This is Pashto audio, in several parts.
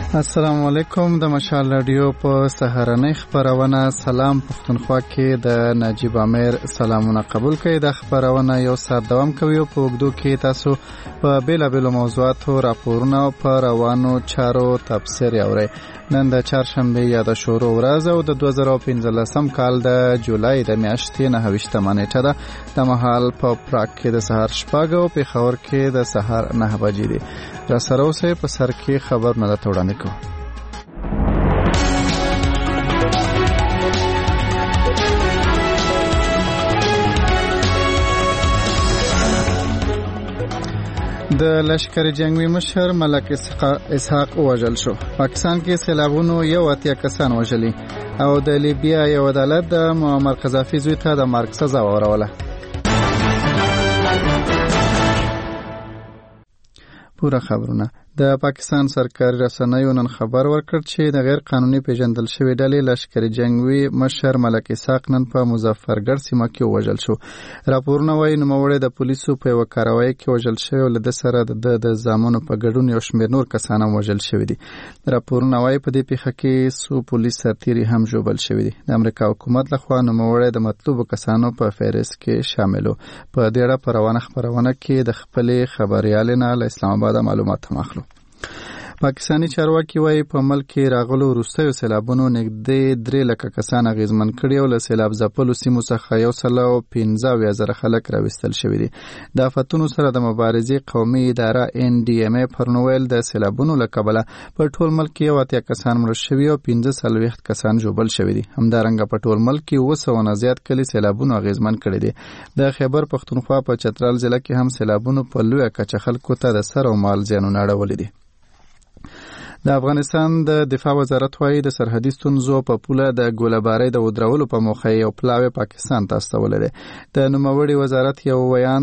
السلام علیکم. د مشال رادیو په سهارنۍ خبرونه سلام پښتونخوا کې د نجیب امیر سلامونه قبول کړئ. د خبرونه یو ساعت دوام کوي او په وګړو کې تاسو په بیلابیلو موضوعاتو راپورونه او په روانو چارو تبصرې اورئ. نن د چهارشنبه یا د شروع ورځ او د 2015 کال د جولای د میاشتې 29 نیټه ده. د مهال په پراګ کې د سهار 6 او په خاور کې د سهار 9 بجې دي. را سره اوسه په سر کې خبر نه وړاندې کوم. د لشکري جنگي مشر ملک اسحاق وژل شو. پاکستان کې سیلابونو یو اتیا کسان وژلي او د لیبیا یو عدالت د معمر قذافي زوی ته د مرګ سزا وروله. پورا خبرونه. د پاکستان سرکاري رسنیو نن خبر ورکړ چې د غیر قانوني پیژندل شوی ډلې لشکري جنگي مشر ملک اسحاق نن په مظفرګړ سیمه کې وژل شو. راپورونه وايي نوموړی د پولیسو په یو کاروایی کې وژل شوی او له سره د زامنو په ګډون یو شمېر نور کسان هم وژل شوی دي. راپورونه وايي په دې پیښه کې څو پولیس سرتیري هم ژوبل شوی دي. د امریکا حکومت لخوا نوموړی د مطلوبو کسانو په فهرست کې شاملو. په دې اړه په روانه خبرونه کې د خپلې خبريالانه له اسلام آباد معلومات هم اخلو. پاکستانی چارواکي وايي په ملک کې راغلو وروستیو سیلابونو نږدې 3 لکه کسان اغیزمن کړي او له سیلاب ځپلو سیمو څخه 115,000 خلک راوستل شوي دي. د آفتونو سره د مبارزې قومي اداره NDMA پرون ویل د سیلابونو له کبله په ټول ملک کې 80 کسان مړه شوي او 45 کسان ژوبل شوي دي. همدارنګه په ټول ملک کې 200 نه زیات کلي سیلابونو اغیزمن کړي دي. د خیبر پښتونخوا په چترال ضلع کې هم سیلابونو په لویه کچه خلکو ته د سر او مال زیانونه اړولي دي. د افغانستان د دفاع وزارت وايي د سرحدي ستونزو په پوله د ګوله‌بارۍ د ودرولو په موخه یو پلاوی پاکستان ته استولې ده. د نوموړي وزارت یو ویان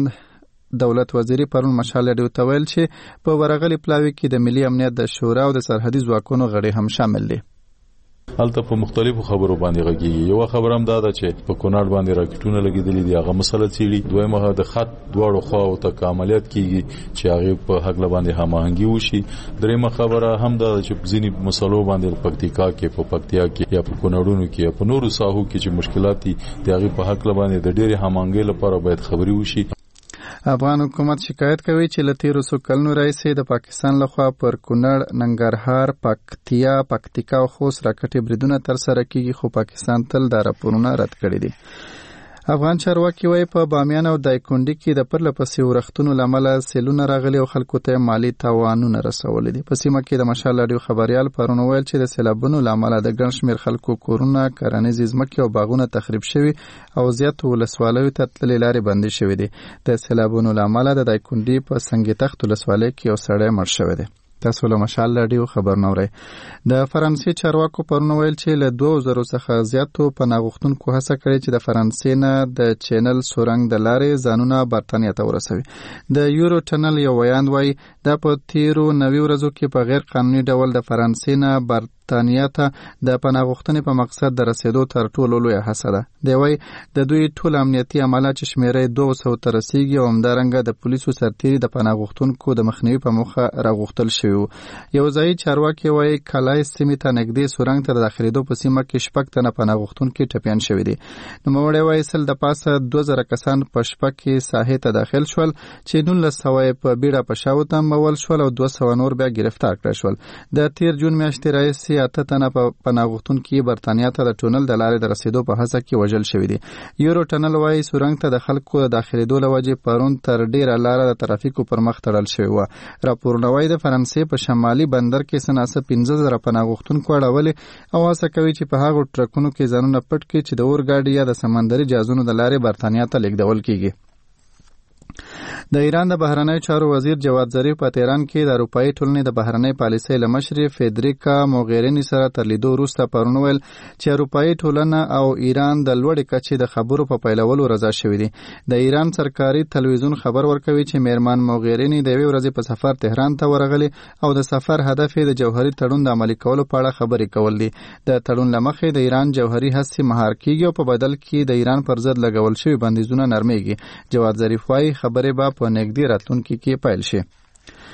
دولت وزیری پرون مشال رادیو ته ویل چې په ورغلي پلاوی کې د ملي امنیت د شورا او د سرحدي ځواکونو غړي هم شامل دي. هلته په مختلفو خبرو باندې غږیږي. یو خبر هم دا ده چې په کونړ باندې راکټونه لګیدلي دي، هغه مسله څیړي. دویمه د خط دواړو خواو ته عملیات کیږي چې هغه په حق باندې هماهنګي وشي. دریمه خبره هم دا چې ځینی مسلو باندې پکتیکا کې په پکتیا کې یا په کونړونو کې یا په نورو ساحو کې چې مشکلات دي د هغه په حق باندې د ډېرې هماهنګۍ لپاره باید خبري وشي. افغان حکومت شکایت کوي چې له تیرو څو کلونو راهیسې د پاکستان لخوا پر کونړ، ننګرهار، پکتیا، پکتیکا او خوست راکټې بریدونه ترسره کیږي، خو پاکستان تل دا راپورونه رد کړي دي. افغان چارواکي وايي په بامیان او دایکنډي کې د پرله پسې ورښتونو لامل سیلونه راغلي او خلکو ته مالی تاوانونه رسولي دي. په سیمه کې د مشال رادیو خبريال پرون ویل چې د سیلابونو لامل د ګڼ شمېر خلکو کورونه، کرنیزې ځمکې او باغونه تخریب شوي او زیاتو ولسوالیو ته تللې لارې بندې شوي دي. د سیلابونو لامل د دایکنډي په سنگ تخت ولسوالۍ کې یو سړی مړ شوی دی. تاسو له مشال رادیو خبر نورئ. د فرانسې چارواکو پرون ویل چې له 2000 څخه زیاتو پناه غوښتونکو هڅه کړې چې د فرانسې نه د چینل سورنګ د لارې ځانونه برتانیا ته ورسوي. د یورو ټنل یو ویاند وايي دا په تیرو 90 ورځو کې په غیر قانوني ډول د فرانسې نه برتانیا ته د پناه غوښتنې په مقصد د رسیدو تر ټولو لویه هڅه ده. دی وايي د دوی ټول امنیتي عملیات چې شمیره 200 ته رسیږي او همدارنګه د پولیسو سرتیري د پناه غوښتونکو د مخنیوي په موخه راغوښتل شوي. یو ځایي چارواکي وايي کلای سیمې ته نږدې سورنګ ته د داخلېدو په سیمه کې 6 تنه پناه غوښتونکي ټپیان شوي دي. نوموړی وايي سل د پاسه 2000 کسان په شپه کې ساحې ته داخل شول چې 1900 په بیړه په شاو تمول شول او 200 نور بیا گرفتار کړل شول. د تیر جون میاشتې راهیسې 8 تنه پناه غوښتونکي برتانیا ته د ټونل د لارې د رسیدو په هڅه کې وژل شوي دي. یورو ټنل وايي سورنګ ته د خلکو د داخلېدو له وجې پرون تر ډیره لاره د ترافیکو پر مخ تړل شوې وه. راپورونه وايي د فرانسې په شمالي بندر کې سناسه 15,000 پناه غوښتونکو اړولي او هڅه کوي چې په هغو ټرکونو کې ځانونه پټ کړي چې د اورګاډي یا د سمندري جهازونو د لارې برتانیا ته لیږدول کیږي. د ایران د بهرنیو چارو وزیر جواد ظریف په تهران کې د اروپایي ټولنې د بهرنۍ پالیسۍ له مشرې فیدریکا موغیرینی سره تر لیدو وروسته پرون ویل چې اروپایي ټولنه او ایران د لوړې کچې د خبرو په پیلولو رضا شوي دي. د ایران سرکاري تلویزیون خبر ورکوي چې میرمن موغیرینی د یوې ورځې په سفر تهران ته ورغلي او د سفر هدف د جوهري تړون د عملي کولو په اړه خبرې کول دي. د تړون له مخې د ایران جوهري هڅې مهار کیږي او په بدل کې د ایران پر ضد لګول شوي بندیزونه نرمیږي. جواد ظریف وايي خبرې به په نږدې راتلونکي کې پیل شي.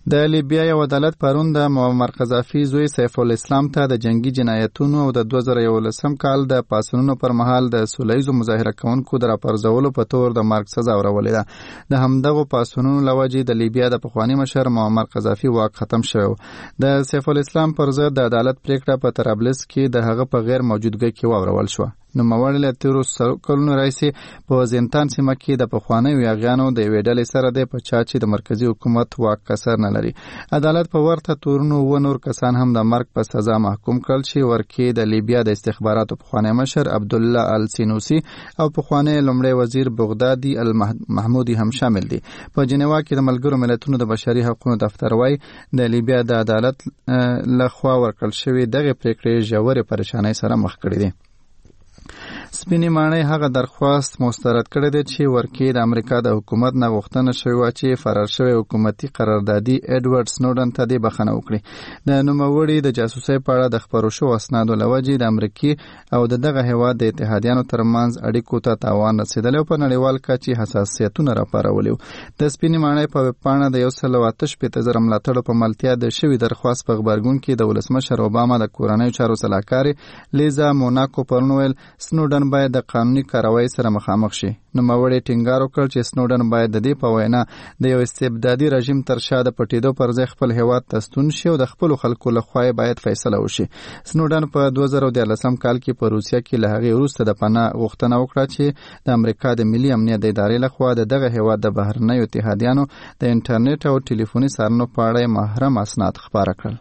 د لیبیا یو عدالت پرون د معمر قذافي زوی سیف الاسلام ته د جنگي جنایتونو او د 2011 کال د پاسونو پر مهال د سولهییزو مظاهره کوونکو د راپرځولو په تور د مرګ سزا ورولې ده. د همدغو پاسونو لوجې د لیبیا د پخوانی مشر معمر قذافي واک ختم شو. د سیف الاسلام پر ضد د عدالت پریکړه په طرابلس کې د هغه په غیر موجودګۍ کې واورول شو. نوموړی له تیرو کلونو راهیسې په زندان سیمه کې د پخوانیو یاغیانو د یوې ډلې سره دی په چا چې د مرکزي حکومت واک کسر نه لري. عدالت په ورته تورونو و نور کسان هم د مرګ په سزا محکوم کړل چې ورکې د لیبیا د استخباراتو پخوانی مشر عبدالله السینوسی او پخوانی لومړی وزیر بغدادي المحمودي هم شامل دي. په جنیوا کې د ملګرو ملتونو د بشري حقوقو دفتر وايي د لیبیا د عدالت لخوا ورکړل شوی دغه پریکړې ژورې پریشانۍ سره مخ کړې دي. سپینې ماڼۍ هغه درخواست مسترد کړی دی چې ورکې د امریکا د حکومت نه غوښتنه شوې وه چې فرار شوی حکومتي قراردادي ایډورډ سنوډن ته دې بخښنه وکړي. د نوموړي د جاسوسۍ په اړه د خپرو شوو اسنادو له وجې د امریکې او د دغه هېواد د اتحادیانو ترمنځ اړیکو ته تاوان رسېدلی او په نړیوال کچې حساسیتونه راپارولي. د سپینې ماڼۍ په ویبپاڼه د 1.8 ملاتړو په ملتیا د شوي درخواست په غبرګون کې د ولسمشر اوباما د کورنیو چارو سلاکارې لیزا موناکو پرون ویل سنوډن باید د قانوني کاروایی سره مخامخ شي. نوموړي ټینګار وکړ چې سنوډن باید د دې په وینا د یو استبدادي رژیم تر شا د پټېدو پر ځای خپل هیواد ته ستون شي او د خپلو خلکو لخوا باید فیصله وشي. سنوډن په 2014 کال کې په روسیه کې له هغې وروسته د پناه غوښتنه وکړه چې د امریکا د ملي امنیت د ادارې لخوا د دغه هیواد د بهرنیو اتحادیانو د انټرنیټ او ټلیفوني څارنو په اړه محرم اسناد خپاره کړل.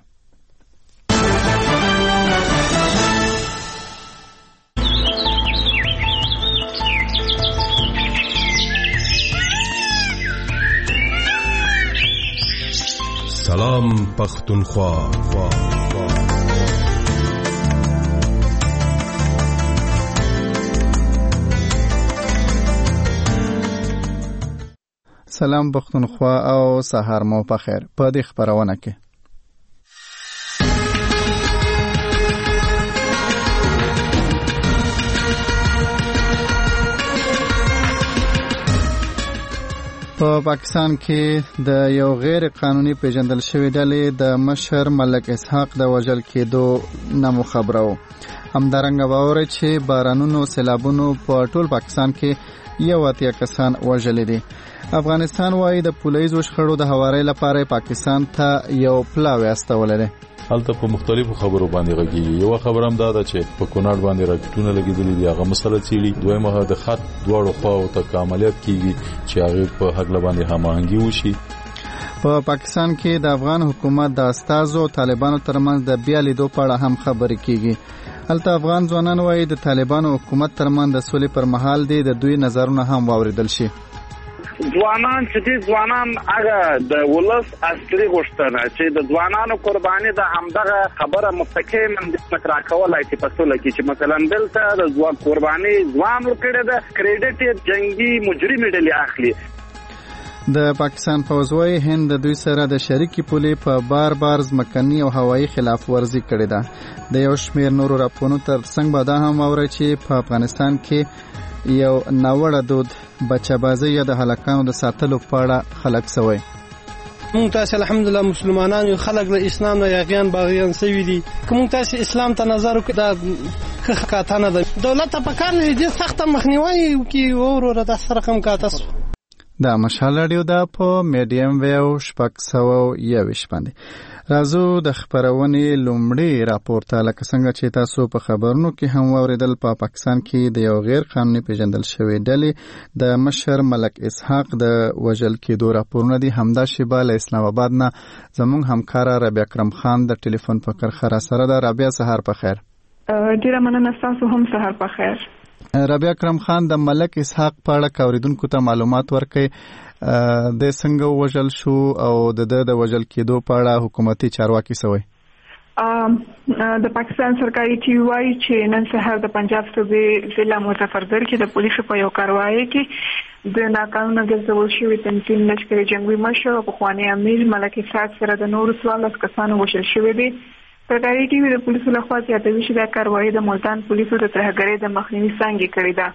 سلام پختونخوا. سلام پختونخوا او سهار مو په خیر. په دې خبرونه کې په پاکستان کې د یو غیر قانوني پیژندل شوی ډلې د مشر ملک اسحاق د وژل کېدو نه خبره و. همدارنګه باور چې بارانونو سیلابونو په ټول پاکستان کې 80 کسان وژل دي. افغانستان وايي د پولیسو شخړو د هواري لپاره پاکستان ته یو پلاوی استولې ده. هلته په مختلفو خبرو باندې غږیږي. یو خبر هم دا ده چې په کونړ باندې راکټونه لګیدلي دي، هغه مسله څیړي. دویمه د خط دواړو خواو ته عملیات کیږي چې هغه په حق باندې هماهنګي وشي. په پاکستان کې د افغان حکومت د استازو طالبانو ترمنځ د بیا لیدو په اړه هم خبرې کیږي. هلته افغان ځوانان وايي د طالبانو حکومت ترمنځ د سولې پر مهال د دوی نظرونه هم واوریدل شي. ځوانان چې دي ځوانان هغه د ولس اصلي غوښتنه چې د ځوانانو قرباني د همدغه خبره مستقیما د تکرار کولای چې په سولې کې چې مثلا دلته د ځوان قرباني ځوان ورکړي د کریډټ جنگي مجرم ډلې اخلي. د پاکستان پوځ وايي هند د دوی سره د شریکي پولې په بار ځمکني او هوایي خلاف ورزي کړې ده. د یو شمېر نورو راپورونو ترڅنګ به دا هم واورئ چې په افغانستان کې یو ناوړه دود بچه‌بازي یا د هلکانو د ساتلو په اړه خلک سوی. مونږ تاسو الحمدلله مسلمانان یو، خلک له اسلام نه یاغیان باغیان سوي دي. کوم تاسو اسلام ته نظر وکړه دا خکاتانه ده. دولت په کار لري سخت مخنیوي کوي ورور د سره کم کاتس. دا مشال رادیو دا په میډیم ویو 621 باندې. راځو د خبرونې لومړی راپور ته. لکه څنګه چې تاسو په خبرونو کې هم واوریدل، په پاکستان کې د یو غیر قانوني پیژندل شوی ډلې د مشر ملک اسحاق د وژل کېدو راپورونه دي. همدا شیبه له اسلام آباد نه زموږ همکاره رابعه اکرم خان د ټلیفون په کرخه را سره ده. رابعه سهار په خیر. ډیره مننه، تاسو هم سهار په خیر. رابعه اکرم خان د ملک اسحاق په اړه اوریدونکو ته معلومات ورکړي. د څنګه وژل شو او د وژل کېدو په اړه حکومتي چارواکي سوی؟ د پاکستان سرکاري ټي وی چې نن سهار د پنجاب صوبې ضلع مظفرګر کې د پولیسو په یو کاروایی کې د ناقانونه ګرځول شوي تنظیم لشکري جنگي مشر او پخوانی امیر ملک اسحاق سره د نورو 14 کسانو وژل شوي دي. سرکاري ټي وی د پولیسو لخوا زیاتوي چې دا کاروایی د ملتان پولیسو د ترهګرۍ د مخنیوي څانګې کړې ده.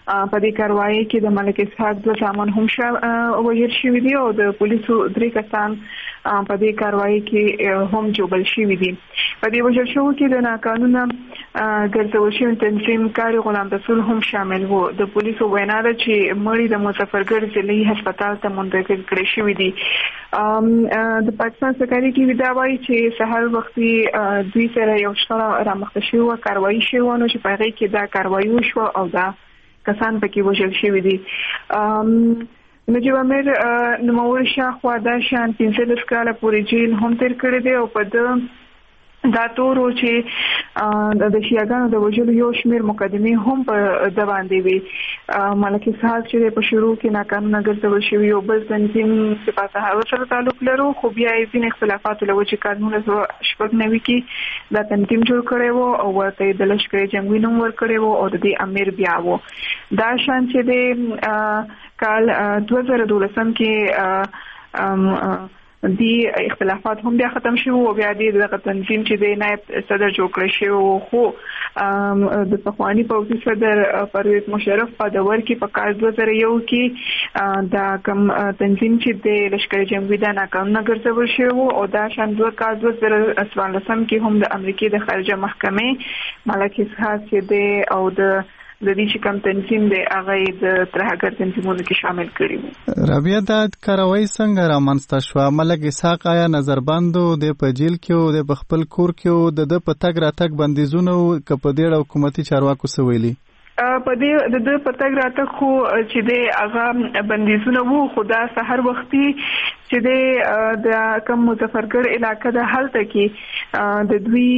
په دې کاروایی کې د ملک اسحاق 2 ځوانان هم وژل شوي دي او د پولیسو 3 کسان په دې کاروایی کې هم جوړل شوي دي. په دې وژل شوو کې د ناقانونه ګرځول شوي تنظیم کاری غلام رسول هم شامل وو. د پولیسو وینا ده چې مړي د مظفرګړ ضلعي هسپتال ته منتقل کړي شوي دي. د پاکستان سرکاري ټي وي دا وایي چې سهار وختي دوی سره یو شخړه رامخته شوه، کاروایی شوه، نو چې په هغې کې دا کاروایی وشوه او دا کسان پکې وژل شوي دي. نجیب امیر نوموړي شاوخوا دا شان 15 کاله پورې جیل هم تیر کړی دی او په دا تورو چې د شیعاګانو د وژلو یو شمېر مقدمې هم په د باندې وي. ملک اسحاق چې په شروع کې ناقانونه ګرځول شوي یو بل تنظیم چې په سهار سره تعلق لرو، خو بیا یې ځینې اختلافاتو له وجې کال 1996 کې دا تنظیم جوړ کړی و او ورته د لښکرې جنګي نوم ورکړی و او د دې امیر بیا و. دا شان چې د کال 2012 کې دی اختلافات هم بیا ختم شو او بیا د تنظیم چې د نائب صدر جوړ کړی شو، خو د پخوانی پوځي صدر پرویز مشرف په دور کې په کال 2001 کې دا کم تنظیم چې د لښکرې جنگي د ناقانونه ګرځول شو او دا شان کال 2014 کې هم د امریکای د خارجه محکمې ملک اسحاق چې د او د دې چې کوم تنظیم دی هغه د ترهګر تنظیمونو کې شامل کړي وو. رابعه دا کاروایی څنګه رامنځته شوه؟ ملک اسحاق آیا نظربند د په جیل کې او د خپل کور کې د په تګ راتګ بندیزونه که په دې حکومتي چارواکو څه ویلي؟ په دې د پتاګ راته خو چې د هغه بندیزونه وو، خو دا سحر وختي چې د کم مظفرګړ علاقې د حالت کې د دوی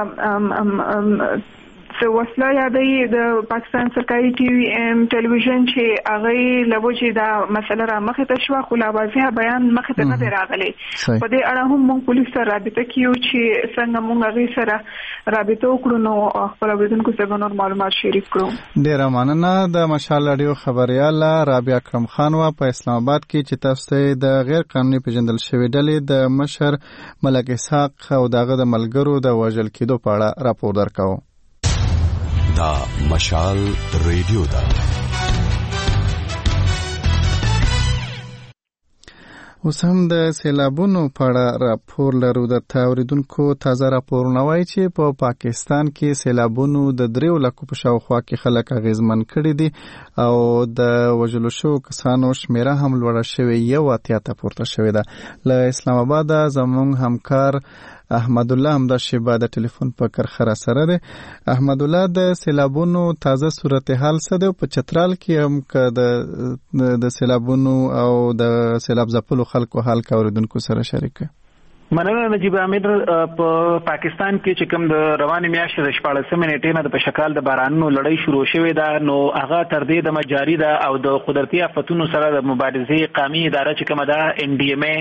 د وسله یادې د پاکستان سرکاري ټي وي ټلویزیون چې هغه لوجه دا مسله را مخه ته شو، خو لا واضح بیان مخه ته نه راغلی. په دې اړه هم موږ پولیس سره رابطه کیو چې څنګه موږ هغه سره رابطه وکړو نو خپل اوریدونکو سره نور معلومات شریک کړو. ډیر مننه. د مشال رادیو خبرياله رابعه اکرم خان وا په اسلام آباد کې چې تاسو د غیر قانوني پیژندل شوی ډلې د مشر ملک اسحاق او دغه د ملګرو د وژل کېدو په اړه راپور درکاو. دا مشال ریډیو دا اوس هم د سیلابونو په اړه راپور لرو. د اوریدونکو تازه راپورونه وایي چې په پاکستان کې سیلابونو د 3 لکو په شاوخوا کې خلک اغیزمن کړي دي او د وژلو شوو کسانو شمیره هم لوړه شوې، 81 ته پورته شوې ده. له اسلام آباد زموږ همکار احمد الله هم د شیبا د ټلیفون په کرخه سره ده. احمد الله، د سیلابونو تازه صورتحال څه ده؟ په چترال کې هم که د سیلابونو او د سیلاب ځپلو خلکو حال کا اوریدونکو سره شریک کړي. مننه نجیب امیر. په پاکستان کې چې کوم د روانې میاشتې د 14 نیټې نه د پشکال د بارانونو لړۍ شروع شوې ده، نو هغه تر دې د مجاري ده او د قدرتي آفتونو سره د مبارزې قومي اداره چې کومه ده NDMA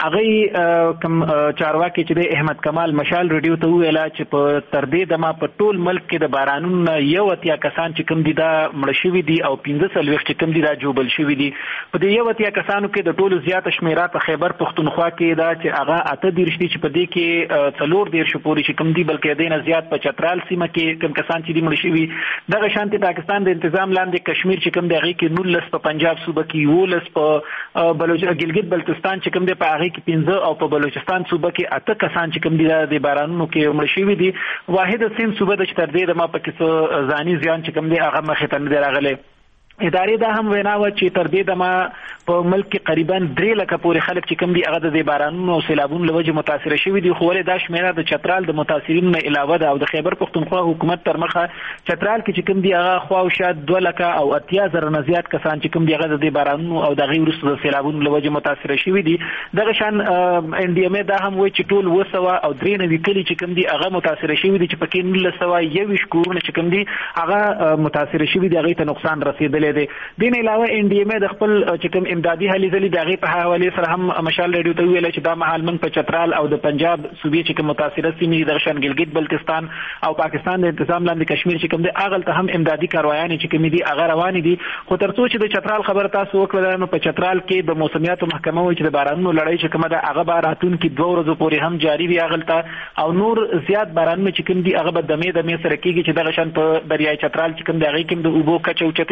هغه کوم چارواکي چې د احمد کمال مشال ریډیو ته ویلا چې په تر دې د ما په ټول ملک کې د بارانونو 81 کسان چې کوم دي دا مړ شوي دي او 15 چې کوم دي دا جوبل شوي دي. په دې 81 کسانو کې د ټولو زیات شمیره په خیبر پختونخوا کې دا چې هغه رښتې چې په دې کې 4 پورې چې کوم دي بلکې دینه زیات په چترال سیمه کې کوم کسان چې دي مړ شوي. دغه شانتي پاکستان د تنظیم لاندې کشمیر چې کوم دی هغه کې 19 په پنجاب صوبه کې 19 په ګلګت بلتستان چې کوم دی په هغه کې 15 او په بلوچستان صوبه کې 8 کسان چې کوم دي د بارانونو کې مړ شوي دي. واحد سین صوبه د تر دې د ما په کې ځاني ځان چې کوم دی هغه مخې ته نه راغلي. ادارې دا هم وینا و چې تر دې دمه په ملک کې تقریبا 3 لک پورې خلک چې کوم دي هغه د بارانونو او سیلابونو لوجه متاثر شوي دي، خو ولې دا شمیره د چترال د متاثرین نه علاوه ده او د خیبر پختونخوا حکومت تر مخه چترال کې چې کوم دي هغه خو او شاد 2 لک او 80,000 نه زیات کسان چې کوم دي هغه د بارانونو او د غیر وروسته د سیلابونو لوجه متاثر شوي دي. دغه شان NDMA دا هم وایي چې ټول 200 او 93 کلی چې کوم دي هغه متاثر شوي دي چې پکې 1921 کورونه چې کوم دي هغه متاثر شوي دي، هغه ته نقصان رسیدلی دی. دین علاوه NDMA د خپل چې کوم امدادي هلې ځلې دغه په حواله سره هم مشال ریډیو ته ویل چې دا مهال من په چترال او د پنجاب صوبې چې کوم متاثره سیمې د شان ګلګت بلتستان او پاکستان د تنظیم لاندې کشمیر چې کوم دی اغل ته هم امدادي کاروایان چې کوم دي هغه روان دي. خو ترڅو چې د چترال خبر تاسو وکړل نو په چترال کې د موسمیاتو محکمه وایي چې د بارانونو لړۍ چې کومه ده هغه باراتون کې 2 ورځې پورې هم جاری وي اغل ته او نور زیات بارانونه چې کوم دي هغه به دمه سره کېږي چې د شان په دریای چترال چې کوم دی هغه کې د اوبو کچ او چتېدل شي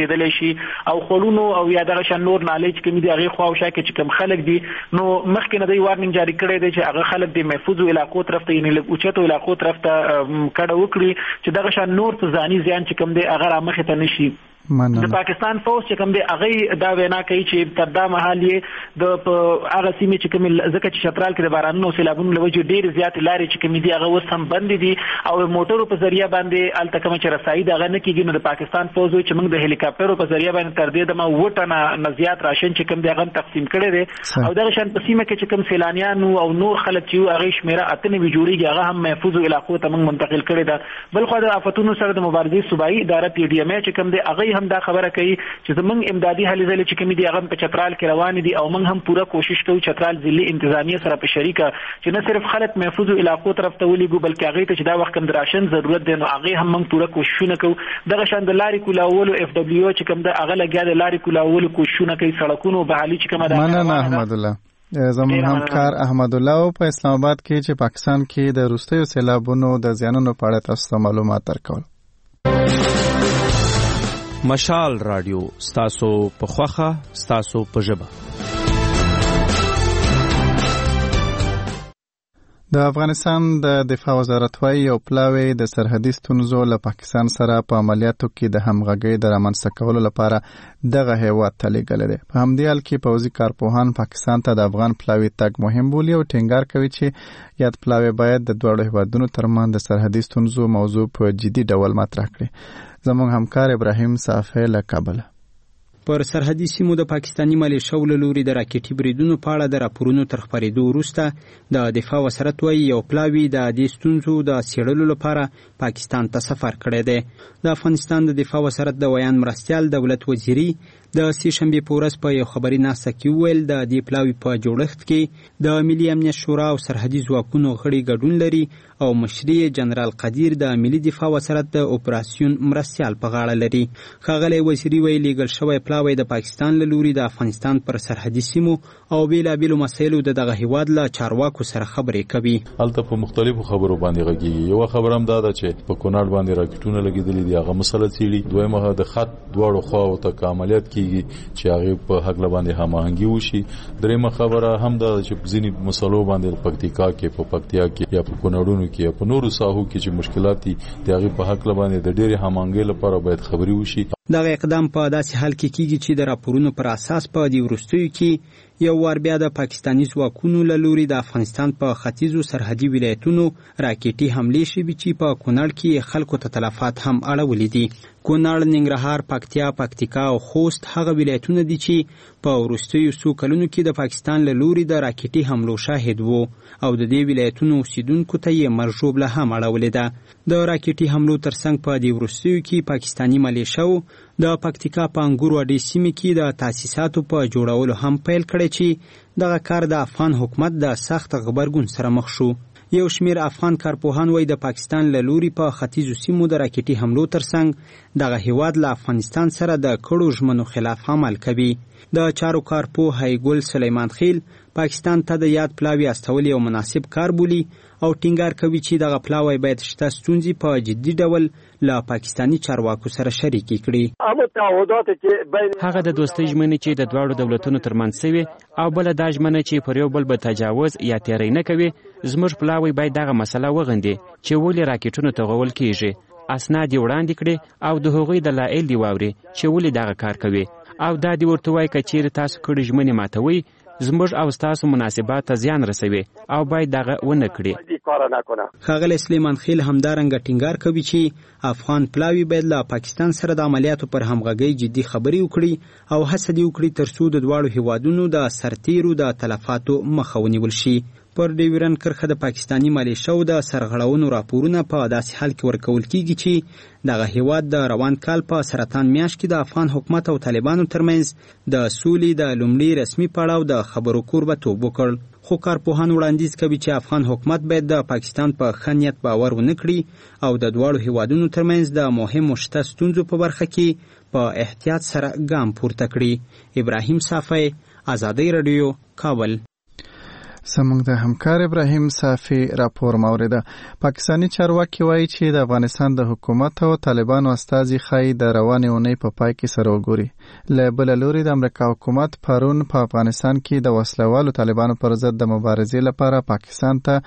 دي او خلونو او یا دغه شان نور نالج کې دي هغه خو او شا کې چې کوم خلک دي نو مخکې نه دی وارنینګ جاری کړی دی چې هغه خلک د محفوظ علاقو طرف ته یعنی اوچتو علاقو طرف ته کډه وکړي چې دغه شان نور ته ځاني زیان چې کوم دی هغه را مخې ته نشي. د پاکستان فوج چې کوم دی هغه دا وینا کوي چې تر دا مهال یې د هغه سیمې چې کوم ځکه چې چترال کې د بارانونو سیلابونو لوجو ډېر زیات لارې چې کوم دي هغه اوس هم بند دي او موټرو په ذریعہ باندې الته کوم چې رسایي دغه نه کیږي نو د پاکستان فوج چې موږ د هلیکاپټرو په ذریعہ باندې تر دې د ما وټنه نزيات راشن چې کوم دی هغه تقسیم کړي دي او دغه شان په سیمه کې چې کوم سیلانیان او نور خلک چې هغه شمیره اتنه وی جوړیږي هغه هم محفوظ علاقو ته موږ منتقل کړي ده. بل خو د آفتونو سره د مبارزې صوبایي اداره پی ډی ام چې کوم دی هغه هم دا خبره کوي چې زمونږ امدادي هلې ځلې چې کوم دي هغه په چترال کې روان دي او موږ هم پوره کوشش کوو چترال ضلعي انتظامیه سره په شریکه چې نه صرف خلک محفوظ علاقو طرف ته ولېږو بلکې هغه ته چې دا وخت کم دراشن ضرورت دی نو هغه هم موږ پوره کوششونه کوو. دغه شان د لارې کولاولو اف دبليو چې کوم د هغه لګیا د لارې کولاولو کوششونه کوي سړکونو بحالي چې کوم ده. مننه احمد الله. زموږ همکار احمد الله په اسلام آباد کې چې پاکستان کې د وروستیو سیلابونو د زیانونو په اړه تاسو معلومات درکول. مشال رادیو ستاسو په خوخه ستاسو په ژبه. د افغانستان د دفاع وزارت وايي یو پلاوی د سرحدي ستونزو له پاکستان سره په عملیاتو کې د همغږۍ د رامنځته کولو لپاره دغه هیواد ته لیږلی دی. په همدې حال کې پوځي کارپوهان پاکستان ته د افغان پلاوی تګ مهم بولي او ټینګار کوي چې یاد پلاوی باید د دواړو هیوادونو ترمنځ د سرحدي ستونزو موضوع په جدي ډول مطرح کړي. زموږ همکار ابراهیم صافی له کابل. پر سرحدي سیمو د پاکستانی ملیشو له لوري د راکټي بریدونو په اړه د راپورونو تر خپرېدو وروسته د دفاع وزارت وايي یو پلاوی د دې ستونزو د څېړلو لپاره پاکستان ته سفر کړی دی. د افغانستان د دفاع وزارت د ویان مرستیال دولت وزیري د سې شنبې په ورځ په یو خبري ناسته کې وویل د دې پلاوی په جوړښت کې د ملي امنیت شورا او سرحدي ځواکونو غړي ګډون لري او مشري جنرال قدیر د ملي دفاع وزارت د اپراسیون مرستیال په غاړه لري. ښاغلی وزیري ویلي لیږل شوی پلاوی د پاکستان له لوري د افغانستان پر سرحدي سیمو او بیلابیلو مسایلو د دغه هیواد له چارواکو سره خبرې کوي. هلته په مختلفو خبرو باندې غږیږي. یو خبر هم دا ده چې په کونړ باندې راکټونه لګېدلي دي هغه مسله څېړي. دویمه د خط دواړو خواو ته عملیات کیږي چې هغه په حق باندې هماهنګي وشي. دریمه خبره هم دا چې ځینې مسلو باندې پکتیکا کې په پکتیا کې یا په کونړونو کې یا په نورو ساحو کې چې مشکلات دي د هغه په حق باندې د ډېرې هماهنګۍ لپاره باید خبري وشي. دغه اقدام په داسې حال کې کیږي چې د راپورونو پر اساس په دې وروستیو کې یو وار بیا د پاکستانی ځواکونو له لوري د افغانستان په ختیځو سرحدي ولایتونو راکټي حملې شوي چې په کونړ کې خلکو ته تلفات هم اړولي دي. کونړ، ننګرهار، پکتیا، پکتیکا او خوست هغه ولایتونه دي چې په وروستیو څو کلونو کې د پاکستان له لوري د راکټي حملو شاهد وو او د دې ولایتونو اوسیدونکو ته یې مرژوبله هم اړولې ده. د راکټي حملو ترڅنګ په دې وروستیو کې پاکستانی ملیشو د پکتیکا په انګورو اډې سیمې کې د تاسیساتو په جوړولو هم پیل کړی چې دغه کار د افغان حکومت د سخت غبرګون سره مخ شو. یو شمیر افغان کارپوهان وایي د پاکستان له لوري په ختیځو سیمو د راکټي حملو ترڅنګ دغه هیواد له افغانستان سره د کړو ژمنو خلاف عمل کوي. د چارو کارپوه هیګل سلیمان خیل پاکستان ته د یاد پلاوی استول یو مناسب کار بولي او ټینګار کوي چې دغه پلاوی باید شته ستونزې په جدي ډول له پاکستانی چارواکو سره شریک کړي. هغه د دوستۍ ژمنې چې د دواړو دولتونو ترمنځ شوي او بل دا ژمنه چې پر یو بل به تجاوز یا تیری نه کوي. زموږ پلاوی باید دغه مسله وغندي چې ولې راکټونو تغول کیږي، اسناد وړاندې کړي او د هغوی دلایل دی واوري چې ولې دغه کار کوي او دا دی ورته وایي که چیرې تاسو کړي ژمنې ماتوي زموږ او ستاسو مناسبات ته زیان رسوي او باید دغه ونه کړي. ښاغلی سلیمان خیل همدارنګه ټینګار کوي چې افغان پلاوی باید له پاکستان سره د عملیاتو پر همغږۍ جدي خبرې وکړي او هڅه دې وکړي ترڅو د دواړو هیوادونو د سرتیرو د تلفاتو مخه ونیول شي. پر ډیورن کرښه د پاکستانی ملیشو د سرغړونو راپورونه په داسې حال کې ورکول کیږي چې دغه هیواد د روان کال په سرطان میاشت کې د افغان حکومت او طالبانو ترمنځ د سولې د لومړي رسمي پړاو د خبرو کوربتوب وکړ. خو کارپوهان وړاندیز کوي چې افغان حکومت باید د پاکستان په ښه نیت باور ونه کړي او د دواړو هیوادونو ترمنځ د مهمو شته ستونزو په برخه کې په احتیاط سره ګام پورته کړي. ابراهیم صافی، آزادۍ رادیو، کابل. زموږ د همکار ابراهیم صافی راپور موریده. پاکستانی چارواکي وایي چې د افغانستان د حکومت او طالبانو استازي خای د روانې اونۍ په پای کې سره وګوري. له بل لوري د امریکا حکومت پرون په افغانستان کې د وسلوالو طالبانو پر ضد د مبارزې لپاره پاکستان ته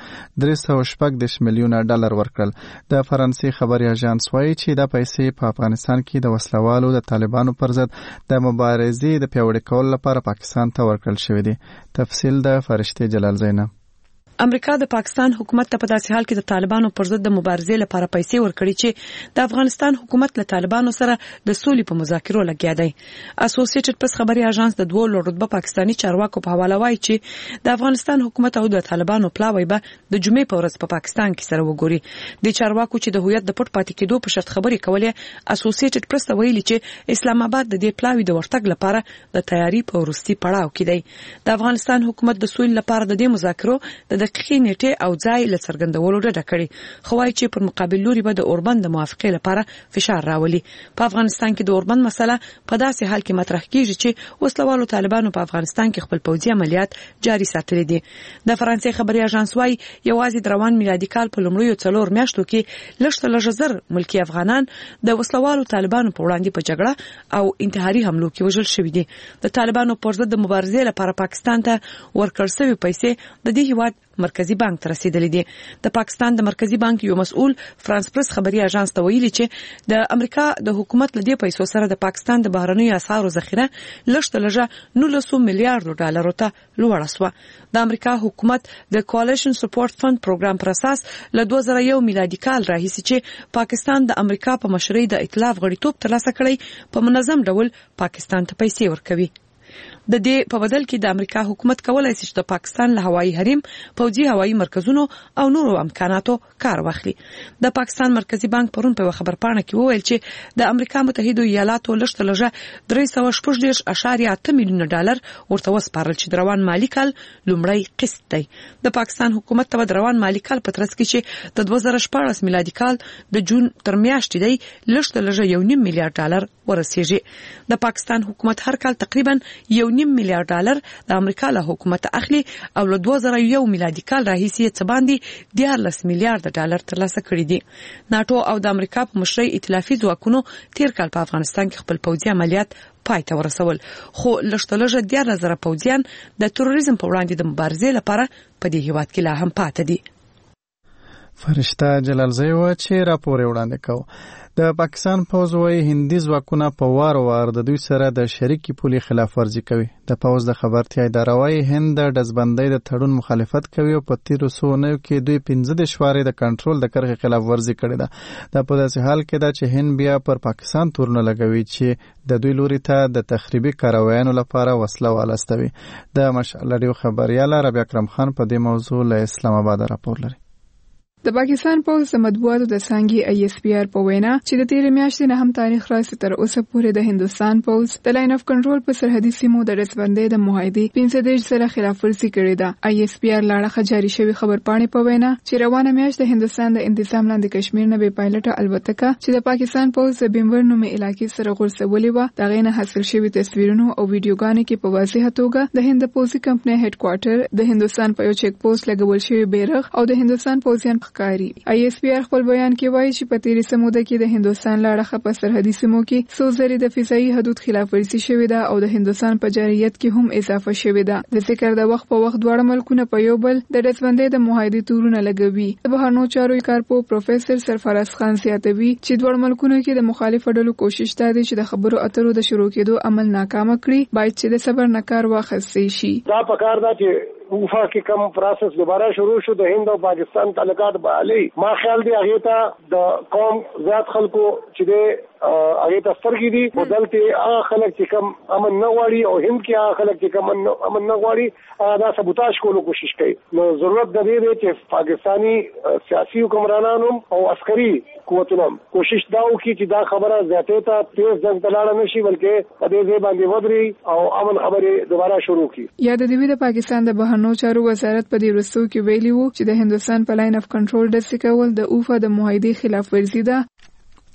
$314 میلیون ورکړل. د فرانسې خبري اژانس وایي چې دا پیسې په افغانستان کې د وسلوالو د طالبانو پر ضد د مبارزې د پیاوړي کولو لپاره پاکستان ته ورکړل شوی دی. تفصیل د فرشته جلال زینب. امریکا د پاکستان حکومت ته په داسې حال کې د طالبانو پر ضد د مبارزې لپاره پیسې ورکړي چې د افغانستان حکومت له طالبانو سره د سولې په مذاکرو لګیا دی. اسوسییټډ پریس خبري اژانس د دوه لوړ پاکستانی چارواکو په حواله وایي چې د افغانستان حکومت او د طالبانو پلاوی به د جمعې په ورځ په پاکستان کې سره وګوري. د چارواکو چې د هویت د پټ پاتې کېدو په شرط خبري کولې اسوسییټډ پریس ته ویلي چې اسلام آباد د دې پلاوی د ورتګ لپاره د تیاری په وروستي پړاو کې دی. د افغانستان حکومت د سولې لپاره د دې مذاکرو د دقیقې نیټه او ځای له څرګندولو ډډه کړې، خو وايي چې پر مقابل لوري به د اوربند د موافقې لپاره فشار راولي. په افغانستان کې د اوربند مسله په داسې حال کې مطرح کیږي چې وسلوالو طالبانو په افغانستان کې خپل پوځي عملیات جاري ساتلي دي. د فرانسې خبري اژانس وايي یوازې د روان میلادي کال په لومړیو 4 میاشتو کې لږ زر ملکی افغانان د وسلوالو طالبانو په وړاندې په جګړه او انتحاري حملو کې وژل شوي دي. د طالبانو پر ضد د مبارزې لپاره پاکستان ته ورکړل شوی پیسې د دې هیواد مرکزی بانک ته رسیدلې دي. د پاکستان د مرکزی بانک یو مسؤل فرانس پریس خبري اژانس ته ویلي چې د امریکا د حکومت له دې پیسو سره د پاکستان د بهرنیو اسعارو ذخیره لږ $900 میلیارډ ته لوړه شوه. د امریکا حکومت د کوالیشن سپورټ فند پروګرام پر اساس له 2001 میلادي کال راهیسې چې پاکستان د امریکا په مشرۍ د ائتلاف غړیتوب ترلاسه کړی په منظم ډول پاکستان ته پیسې ورکوي. د دې په بدل کې د امریکا حکومت کولای شي چې د پاکستان له هوایي حریم، پوځي هوایي مرکزونو او نورو امکاناتو کار واخلي. د پاکستان مرکزی بانک پرون په خبرپاڼه کې وویل چې د امریکا متحده ایالاتو لږ $316.8 میلیون ورته وسپارل چې د روان مالی کال لومړی قسط دی. د پاکستان حکومت ته د روان مالی کال په ترڅ کې چې د 2014 میلادي کال د جون تر میاشتې دی $1.5 میلیارډ ورسیږي. د پاکستان حکومت هر کال تقریبا $1.5 میلیارډ د امریکا له حکومت اخلي او له 2001 میلادي کال راهیسې څه باندې $14 میلیارډ ترلاسه کړي دي. ناتو او د امریکا په مشرۍ ائتلافي ځواکونو تیر کال په افغانستان کې خپل پوځي عملیات پای ته ورسول، خو لږ 14,000 پوځیان د تروریزم په وړاندې د مبارزې لپاره په دې هیواد کې لا هم پاتې دي. فرشته جلالزی و چې راپور وړاندې کوي. د پاکستان پوځ وايي هندي ځواکونه په وار د دوی سره د شریکي پولې خلاف ورزي کوي. د پوځ د خبرتیا اداره وايي هند د ډزبندۍ د تړون مخالفت کوي او په تیرو سونو کې دوی 15 شوارې د کنټرول د کرښې خلاف ورزي کړې ده. د په داسې حال کې ده چې هند بیا پر پاکستان تورونه لګوي چې د دوی لوري ته د تخریبي کاروایانو لپاره وسله والاستوي. د مشعل رادیو خبريال ربيع اکرم خان په دې موضوع له اسلام آباد راپور لري. د پاکستان پوځ د مطبوعاتو د څانګې ISPR په وینا چې د تیر میاشتې نه هم تاریخ راځي تر اوسه پورې د هندستان پوځ د لاین اف کنټرول په سرحدي سیمو د ډزبندۍ د معاهدې 15 سره خلاف ورزي کړې ده. ISPR لاړه جاری شوی خبرپاڼې په وینا چې روانه میاشت د هندستان د انتظام لاندې کشمیر نه بې پایلټه الوتکه چې د پاکستان پوځ د بمبر نومي علاقې سره غورځولې و، د غینه حاصل شوی تصویرونو او ویډیوګانې کې په واضح توګه د هند پوځي کمپنۍ هډ کوارټر، د هندستان په یو چیک پوسټ لګول شوی بیرغ او د هندستان پوځیان ښکاری. ISPR خپل بیان کې وایي چې په تیرې سموده کې د هندستان لاړه په سرحدي سیمو کې څو ځلې د فضایي حدود خلاف ورزي شوې ده او د هندستان په جارحیت کې هم اضافه شوې ده. د ذکر د وخت په وخت دواړه ملکونه په یو بل د ډزبندۍ د معاهدې تورونه لګوي. د بهرنیو چارو کارپو پروفیسور سرفراز خان زیاتوي چې دواړه ملکونو کې د مخالفو ډلو کوشش ده چې د خبرو اترو د شروع کېدو عمل ناکام کړي، باید چې د صبر نه کار واخیستل شي. دا پکار ده چې وفا کې کم پروسس دوباره شروع شو د هند او پاکستان تعلقات بحالي. ما خیال دی هغه ته د قوم ذات خلکو چې د هغه ته سترګې دي بدلته هغه خلک چې کم امن نه غواړي او هند کې هغه خلک چې کم امن نه غواړي هغه دا سبوتاژ کولو کوشش کوي. نو ضرورت د دې دی چې پاکستانی سیاسي حکمرانانو او عسکري قوتونو کوشش دا وکړي چې دا خبره ذاته ته تیز جنگ تلاړه نشي بلکې په دې ځای باندې ودري او امن خبرې دوباره شروع کړي. یا د دې د پاکستان د بهرنیو چارو وزارت په دې وروستو کې ویلي وو چې د هندستان په لاین اف کنټرول ډز کول د اوفا د معاهدې خلاف ورزي ده.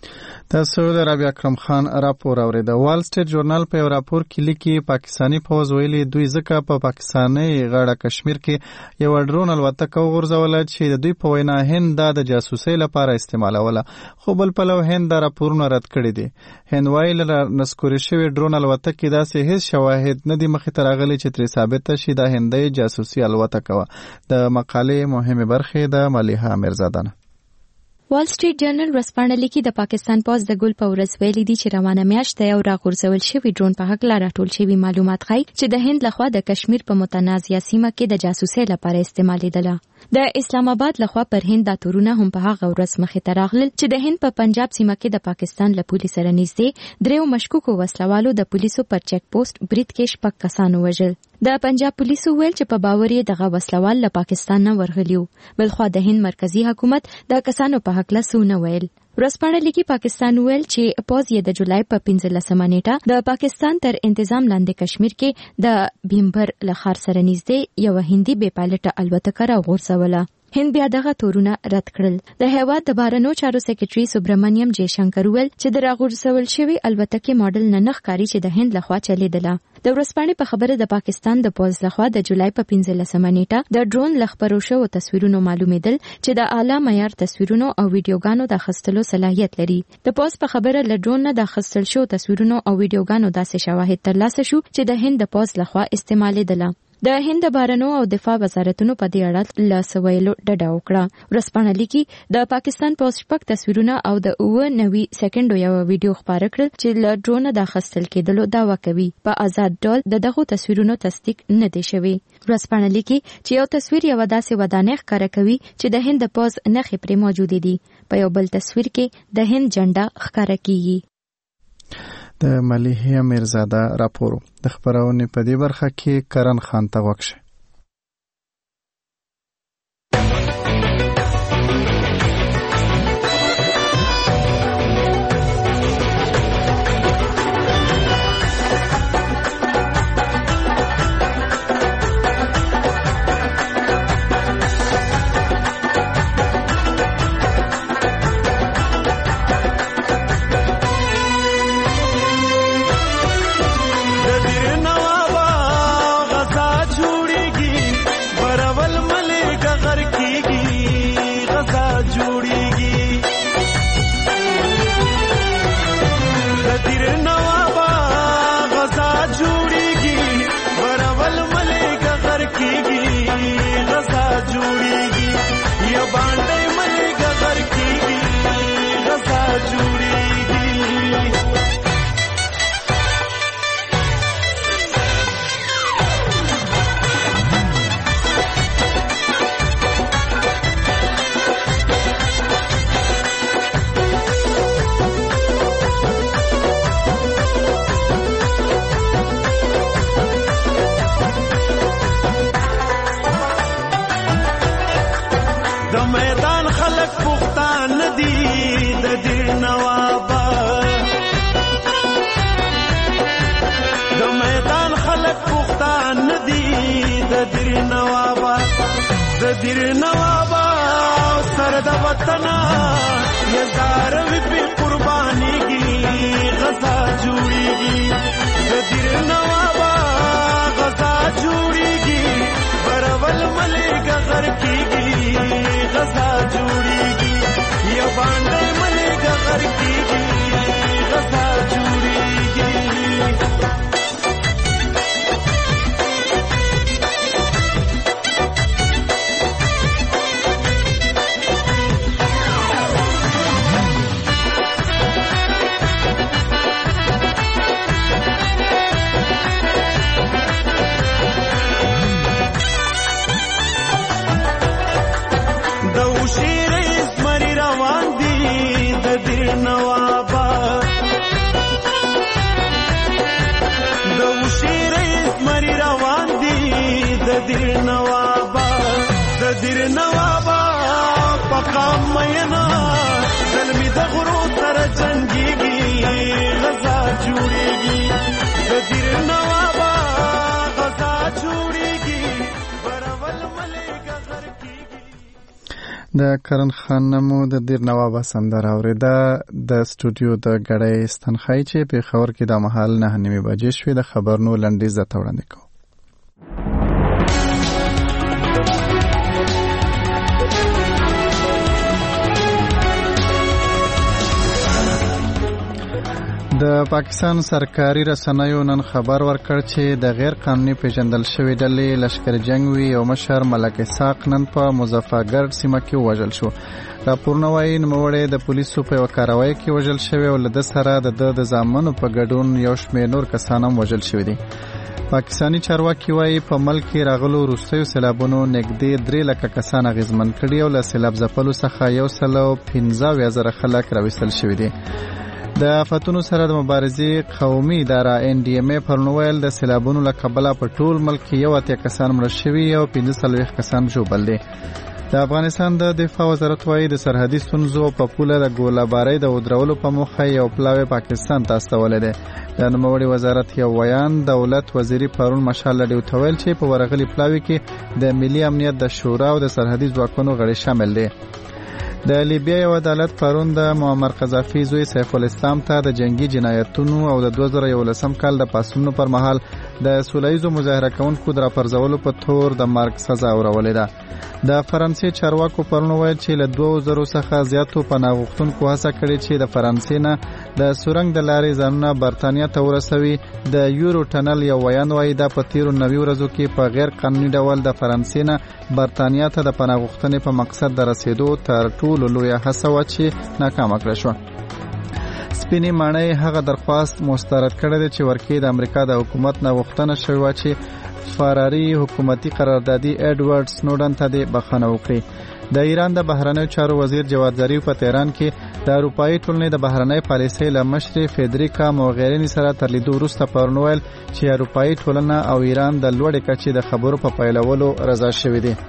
تاسو د ربيع اکرم خان راپور اورید. وال سټریټ ژورنال په یو راپور کې لیکي پاکستانی فوج ویلي دوی ځکه په پاکستاني غاړه کشمیر کې یو ډرون الوتکه وغورځوله چې د دوی په وینا هند د جاسوسۍ لپاره استعمالوله، خو بل پلو هند دا راپورونه رد کړي دي. هند ویل نسکوري شوی ډرون الوتکه داسې هیڅ شواهد نه دي مخې ته راغلي چې ترې ثابته شي دا هندۍ جاسوسي الوتکه وه. د مقالې مهمه برخه د ملیحه میرزاده. وال سټریټ جرنل ورسپانه لیکي د پاکستان پوز د ګل په ورځ ویلي دي چې روانه میاشت یو راغورځول شوی ډرون په حق لا راټول شوی معلومات ښیي چې د هند لخوا د کشمیر په متنازعه سیمه کې د جاسوسۍ لپاره استعمالیدله. د اسلام آباد لخوا پر هند د تورونه هم په هغه ورځ مخې ته راغلل چې د هند په پنجاب سیمه کې د پاکستان له پولیس سره نږدې دریو مشکوکو وسلوالو د پولیسو پر چیک پوسټ برید کې شپږ کسان وژل. د پنجاب پولیسو ویل چې په باور یې دغه وسلوال له پاکستان نه ورغلیو، بلخوا د هند مرکزی حکومت د کسانو په حق له څه ویل. ورسپانه لیکي پاکستان ویل چې پوز یې د جولای په 15 نیټه د پاکستان تر انتظام لاندې کشمیر کې د بھیمبر لخر سره نږدې یو هندي بې پایلټه الوتکه راغورځوله. هند بیا دغه تورونه رد کړل. د هیواد د بهرنیو چارو سکرټري سبرمنیم جی شنکر ویل چې د راغورځول شوی الوتکې ماډل نه ښکاري چې د هند لخوا چلیدله. د ورسپانې په خبره د پاکستان د پوز لخوا د جولای په 15 نیټه د ډرون لخبرو شو تصویرونو معلومېدل چې د اعلی معیار تصویرونو او ویډیوګانو د اخیستلو صلاحیت لري. د پوز په خبره له ډرون نه د اخیستل شو تصویرونو او ویډیوګانو داسې شواهد ترلاسه شو چې د هند د پوز لخوا استعمالیدله. د هند بهرنیو او دفاع وزارتونو په دې اړه له سویلو ډډه وکړه. ورسپانه لیکي د پاکستان پوز شپږ تصویرونه او د 90 سکندو یو ویډیو خپاره کړل چې له ډرون د اخیستل کېدلو دعوا کوي. په آزاد ډول دغه تصویرونو تصدیق نه دی شوی. ورسپانه لیکي چې یو تصویر یو داسې ودانۍ ښکاره کوي چې د هند د پوز نښې پرې موجود دي. په یو بل تصویر کې د هند جنډه ښکاره کیږي. د ملیحه میرزاده راپور. د خبرونې په دې برخه کې کرن خان ته وکشه. د کرن خان نمو د دیر نواب سندره اوریده د سټوډیو د غړې ستنخای چې په خبر کې د محل 9:30 بجې شوې د خبرونو لنډیز ته وړاندې کوم. د پاکستان سرکاري رسنیو نن خبر ورکړ چې د غیر قانوني پیژندل شوی ډلې لشکر جنگوي او مشر ملک اسحاق نن په مظفرګرد سیمه کې وژل شو. راپورونه وايي نوموړی د پولیسو په یو کاروای کې وژل شوی او له ده سره د زامنو په ګډون یو شمېر نور کسان هم وژل شوي دي. پاکستانی چارواکي وايي په ملک کې راغلو وروستیو سیلابونو نږدې 3 لکه کسان اغېزمن کړي او له سیلاب ځپلو څخه 115,000 خلک راوستل شوي دي. د آفتونو سره د مبارزې قومي اداره NDMA پرون ویل د سیلابونو له کبله په ټول ملک کې 80 کسان مړه شوي او 45 کسان ژوبل دي. د افغانستان د دفاع وزارت وايي د سرحدي ستونزو په پوله د ګوله‌بارۍ د ودرولو په موخه یو پلاوی پاکستان ته استولی دی. د نوموړي وزارت یو ویان دولت وزیري پرون مشال لډیو ته ویل چې په ورغلي پلاوي کې د ملي امنیت د شورا او د سرحدي ځواکونو غړي شامل دي. د لیبیا یو عدالت پرون د معمر قذافي زوی سیف الاسلام ته د جنگي جنایتونو او د 2011 کال د پاسونو پر مهال د سولهییزو مظاهره کوونکو د راپرځولو په تور د مرګ سزا ورولې ده. د فرانسې چارواکو پرون ویل چې له 2000 څخه زیاتو پناه غوښتونکو هڅه کړې چې د فرانسې نه د سورنګ د لارې ځانونه برتانیا ته ورسوي. د یورو ټنل یو ویان وايي دا په تیرو 90 ورځو کې په غیر قانوني ډول د فرانسې نه برتانیا ته د پناه غوښتنې په مقصد د رسیدو تر ټولو لویه هڅه وه چې ناکامه کړه شوه. سپینې ماڼۍ هغه درخواست مسترد کړی دی چې ورکې د امریکا د حکومت نه غوښتنه شوې وه چې فراري حکومتي قراردادي ایډورډ سنوډن ته د بخښنه وکړي. د ایران د بهرنیو چارو وزیر جواد ظریف په تهران کې د اروپایي ټولنې د بهرنۍ پالیسۍ له مشرې فیدریکا موغریني سره تر لیدو وروسته پرون ویل چې اروپایي ټولنه او ایران د لوړې کچې د خبرو په پیلولو رضا شوي دي.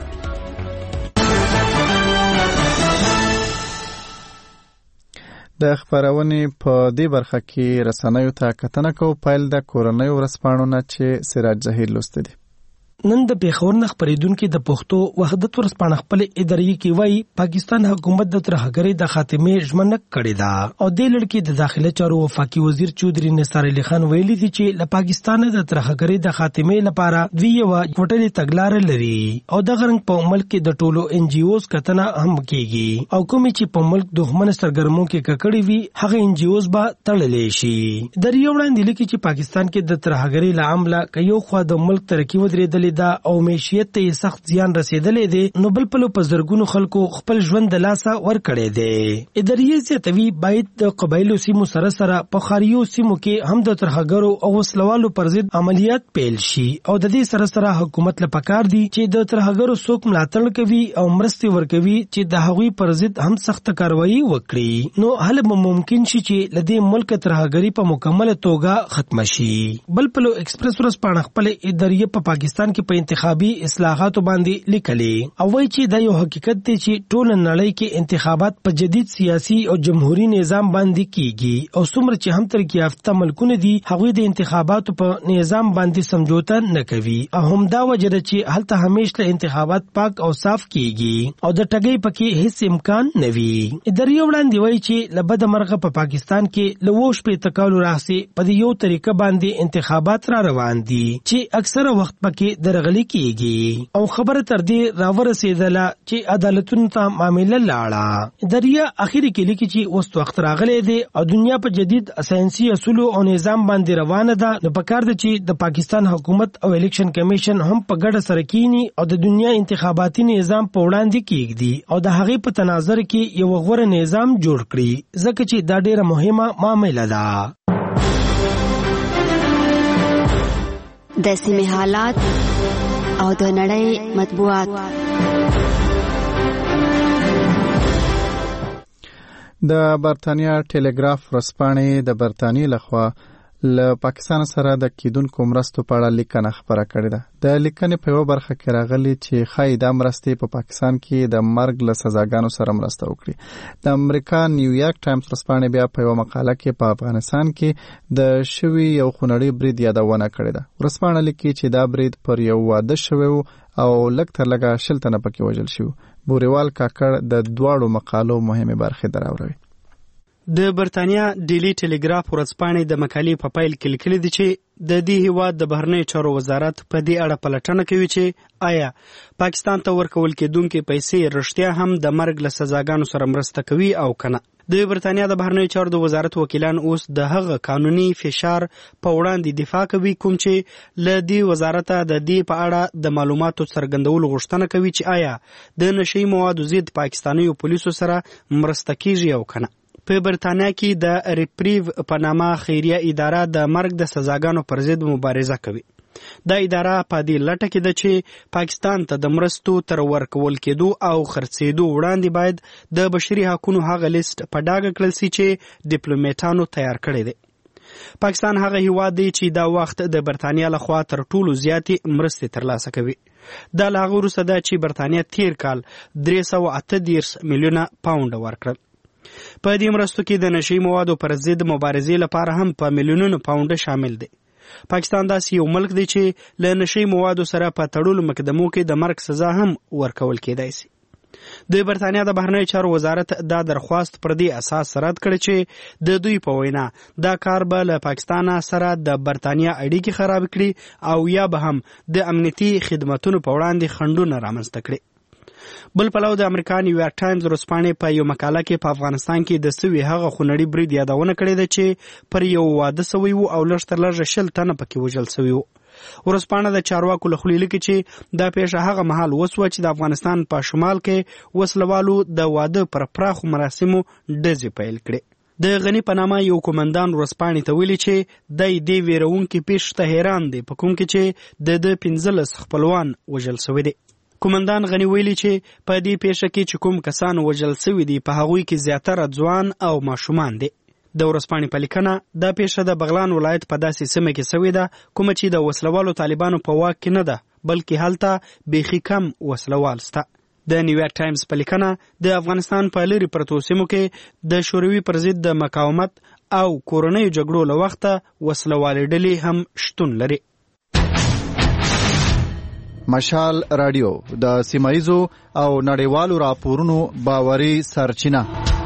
د خبرونې په دې برخه کې رسنیو ته کتنه کوو. پیل د کورنۍ ورځپاڼو نه چې سراج ظهیر لوستی دی. نن د پیښور نه خبرېدونکو د پښتو وحدت ورځپاڼه خپل اداري کې وایي پاکستان حکومت د ترهګرۍ د خاتمې ژمنه کړې ده او د لړکې د داخله چارو وفاقي وزیر چودري نثار علي خان ویلي دي چې له پاکستان د ترهګرۍ د خاتمې لپاره دوی یو کوټلې تګلارې لري او د غرنګ په ملک کې د ټولو NGOs کتنه هم کیږي او کومې چې په ملک دښمن سرګرمو کې ککړې وي هغه NGOs به تړلې شي. د ریو وړاندې لیکي چې پاکستان کې د ترهګرۍ له امله کيو خو د ملک ترقی ودرېدلې دا او معیشت ته سخت زیان رسیدلې دي نو بل په زرګونو خلکو خپل ژوند د لاسه ور کړی دی. اداري زیاتوي باید د قبایلو سیمو سره په خاریو سیمو کې هم د ترهګرو او وسلوالو پر ضد عملیات پیل شي او د دې سره حکومت له پکار دي چې د ترهګرو څوک ملاتړ کوي او مرستې ورکوي چې د هغوی پر ضد هم سخت کاروایی وکړي نو حل ممکن شي چې لدې ملک ترهګری په مکمل توګه ختم شي. بل په ایکسپریس ورځپاڼه خپل اداري په پاکستان کې په انتخابي اصلاحاتو باندې لیکلي او وایي چې دا یو حقیقت دی چې ټول نړۍ کې انتخابات په جدید سیاسي او جمهوریت نظام باندې کیږي او څومره چې هم ترقی یافته ملکونه دي هغوی د انتخاباتو په نظام باندې سمجوته نه کوي او همدا وجه ده چې هلته همیشه انتخابات پاک او صاف کیږي او د ټګۍ پکې هیڅ امکان نه وي. اداري وړاندې وایي چې لبد مرغه په پاکستان کې لووش په تکالو راځي په یو طریقه باندې انتخابات را روان دي چې اکثره وخت پکې درغلي کیږي او خبره تر دې راورسېدله چې عدالتونو ته معامله لاړه. دریا اخیری کې لیکي چې اوس وخت راغلی دی او دنیا په جدید ساينسي اصول او نظام باندې روانه ده نو پکار ده چې د پاکستان حکومت او الیکشن کمیشن هم په ګډه سره کینی او د دنیا انتخاباتي نظام په وړاندې کېږدي او د هغې په تناظر کې یو غوره نظام جوړ کړي ځکه چې دا ډیره مهمه معامله ده. د سیمې حالات او د نړۍ مطبوعات. د برتانیا ټلګراف ورځپاڼې د برتانیې لخوا له پاکستان سره د کیدونکو مرستو په اړه لیکنه خبره کړې ده. د لیکنې په یو برخه کې راغلي چې ښایي دا مرستې په پاکستان کې د مرګ له سزاګانو سره مرسته وکړي. د امریکا نیویارک ټایمز ورځپاڼې بیا په یو مقاله کې په افغانستان کې د شوي یو خونړي برید یادونه کړې ده. ورځپاڼه لیکي چې دا برید پر یو واده شوی او لږ تر لږه 20 تنه پکې وژل شوي. بوریوال کاکړ د دواړو مقالو مهمه برخې دراوړي. د برتانیا ډیلی ټلګراف ورځپاڼې د مقالې په پیل کې لیکلي دي چې د دې هیواد د بهرنیو چارو وزارت په دې اړه پلټنه کوي چې آیا پاکستان ته ورکول کېدونکې پیسې رښتیا هم د مرګ له سزاګانو سره مرسته کوي او کنه. د برتانیا د بهرنیو چارو د وزارت وکیلان اوس د هغه قانوني فشار په وړاندې دفاع کوي کوم چې له دې وزارت د دې په اړه د معلوماتو څرګندولو غوښتنه کوي چې آیا د نشئی موادو ضد پاکستاني پولیسو سره مرسته کیږي او کنه. په برتانیا کې د ریپریو په نامه خیریه اداره د مرګ د سزاګانو پر ضد مبارزه کوي. دا اداره په دې لټه کې ده چې پاکستان ته د مرستو تر ورکول کېدو او خرڅېدو وړاندې باید د بشري حقوقو هغه لیست په ډاګه کړل شي چې ډیپلوماټانو تیار کړی دی. پاکستان هغه هیواد دی چې دا وخت د برتانیا لخوا تر ټولو زیاتې مرستې ترلاسه کوي. دا له هغه وروسته ده چې برتانیا تیر کال 338 میلیونه پاونډ ورکړل. په دې مرستو کې د نشئی موادو پر ضد مبارزې لپاره هم په میلیونونو پاونډ شامل دي. پاکستان داسې یو ملک دی چې له نشئی موادو سره په تړلو مقدمو کې د مرګ سزا هم ورکول کېدای شي. د برتانیا د بهرنیو چارو وزارت دا درخواست پر دې اساس رد کړ چې د دوی په وینا دا کار به له پاکستان سره د برتانیا اړیکې خراب کړي او یا به هم د امنیتي خدماتو په وړاندې خنډونه رامنځته کړي. بل پلو د امریکا نیویارک ټایمز ورځپاڼې په یو مقاله کې په افغانستان کې د سوي هغه خونړي برید یادونه کړې ده چې پر یو واده سوی وو او لږ تر لږه 100 تنه پکې وژل سوي وو. ورځپاڼه د چارواکو له خولې لیکي چې دا پیښه هغه مهال وسوه چې د افغانستان په شمال کې وسلوالو د واده پر پراخو مراسمو ډزې پیل کړې. د غنی په نامه یو کومندان ورځپاڼې ته ویلي چې د دې ویرونکې پیښې ته حیران دی په کوم کې چې د 15 خپلوان وژل سوي دي. کومندان غنی ویلي چې په دې پیښه کې چې کوم کسان وژل سوي دي په هغوی کې زیاتره ځوان او ماشومان دي. د ورځپاڼې په لیکنه دا پیښه د بغلان ولایت په داسې سیمه کې سوې ده کومه چې د وسلوالو طالبانو په واک کې نه ده بلکې هلته بیخي کم وسلوال سته. د نیویارک ټایمز په لیکنه د افغانستان په لرې پرتو سیمو کې د شوروي پر ضد د مقاومت او کورنیو جګړو له وخته وسلوالې ډلې هم شتون لري. مشال رادیو د سیمایزو او نړیوالو راپورونو باوري سرچینه.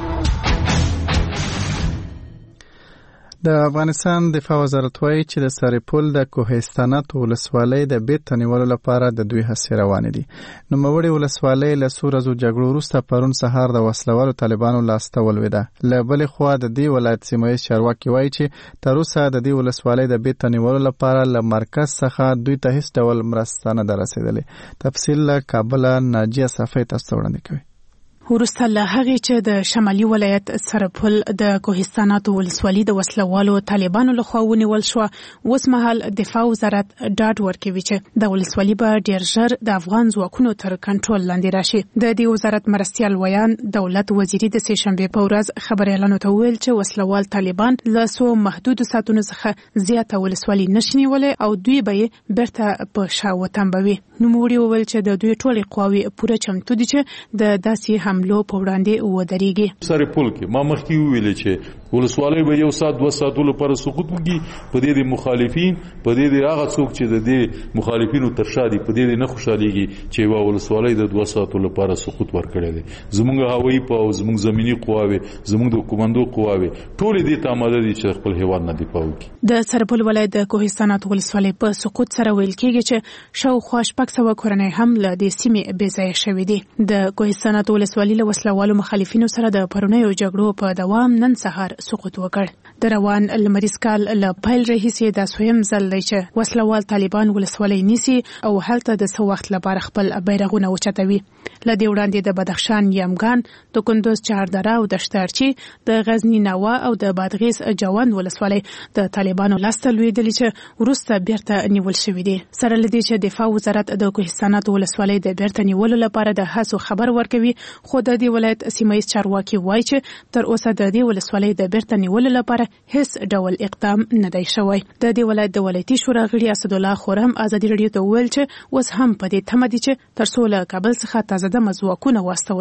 د افغانستان دفاع وزارت وایي چې د سرپل د کوهستانات ولسوالۍ د بیرته نیولو لپاره د دوی هڅې روانې دي. نوموړې ولسوالۍ له څو ورځو جګړو وروسته پرون سهار د وسلوالو طالبانو لاسته ولوېده. له بلې خوا د دې ولایت سیمهییز چارواکي وایي چې تر اوسه د دې ولسوالۍ د بیرته نیولو لپاره له مرکز څخه دوی ته هیڅ ډول مرسته نه ده رسېدلې. تفصیل له کابله ناجیه صافی تاسو ته وړاندې کوي. وروسته له هغې چې د شمالي ولایت سرپل د کوهستاناتو ولسوالي د وسلوالو طالبانو لخوا ونیول شوه، اوس مهال دفاع وزارت ډاډ ورکوي چې د ولسوالي به ډېر ژر د افغان ځواکونو تر کنټرول لاندې راشي. د دې وزارت مرستیال ویان دولت وزیري د سې شنبې په ورځ خبریالانو ته وویل چې وسلوال طالبان له څو محدودو ساعتونو څخه زیاته ولسوالي نشي نیولی او دوی به یې بیرته په شا وتمبوي. نوموړي وویل چې د دوی ټولې قواوې پوره چمتو دي چې د داسې حملو په وړاندې ودرېږي. سرپل کې ما مخکې وویل چې ولسوالۍ به 1 ساعت 2 ساعتو لپاره سقوط وکړي. په دې د مخالفین په دې د هغه څوک چې د دې مخالفینو تر شا دي په دې نه خوشاليږي چې وا ولسوالۍ د 2 ساعتو لپاره سقوط ورکړي دي. زموږ هوایي په زموږ زمینی قواوې زموږ د کومندو قواوې ټول دې ته آماده دي چې خپل هیواد نه دفاع وکړي. د سرپل ولایت د کوهستانات ولسوالۍ په سقوط سره ویل کېږي چې شاوخوا 600 کورنۍ هم له دې سیمې بې ځایه شوې دي. د کوهستانات ولسوالۍ له وسلوالو مخالفینو سره د پرونیو جګړو په دوام نن سهار سقوط وکړ. د روان لمریز کال له پیل راهیسې دا دویم ځل دی چې وسلوال طالبان ولسوالۍ نیسي او هلته د څه وخت لپاره خپل بیرغونه اوچتوي. له دې وړاندې د بدخشان یمګان، د کندوز چهاردره او د شترچي، د غزنی ناوه او د بادغیس جوند ولسوالۍ د طالبانو لاسته لوېدلې چې وروسته بیرته نیول شوې دي. سره له دې چې دفاع وزارت د کوهستانات ولسوالۍ د بیرته نیولو لپاره د هڅو خبر ورکوي، خو د دې ولایت سیمهییز چارواکي وایي چې تر اوسه د دې ولسوالۍ د بیرته نیولو لپاره هیڅ ډول اقدام نه دی شوی. د دې ولایت د ولایتي شورا غړي اسدالله خورم ازادي راډیو ته وویل چې اوس هم په دې تمه دي چې تر څو له کابل څخه تازه دمه ځواکونه واستول شي.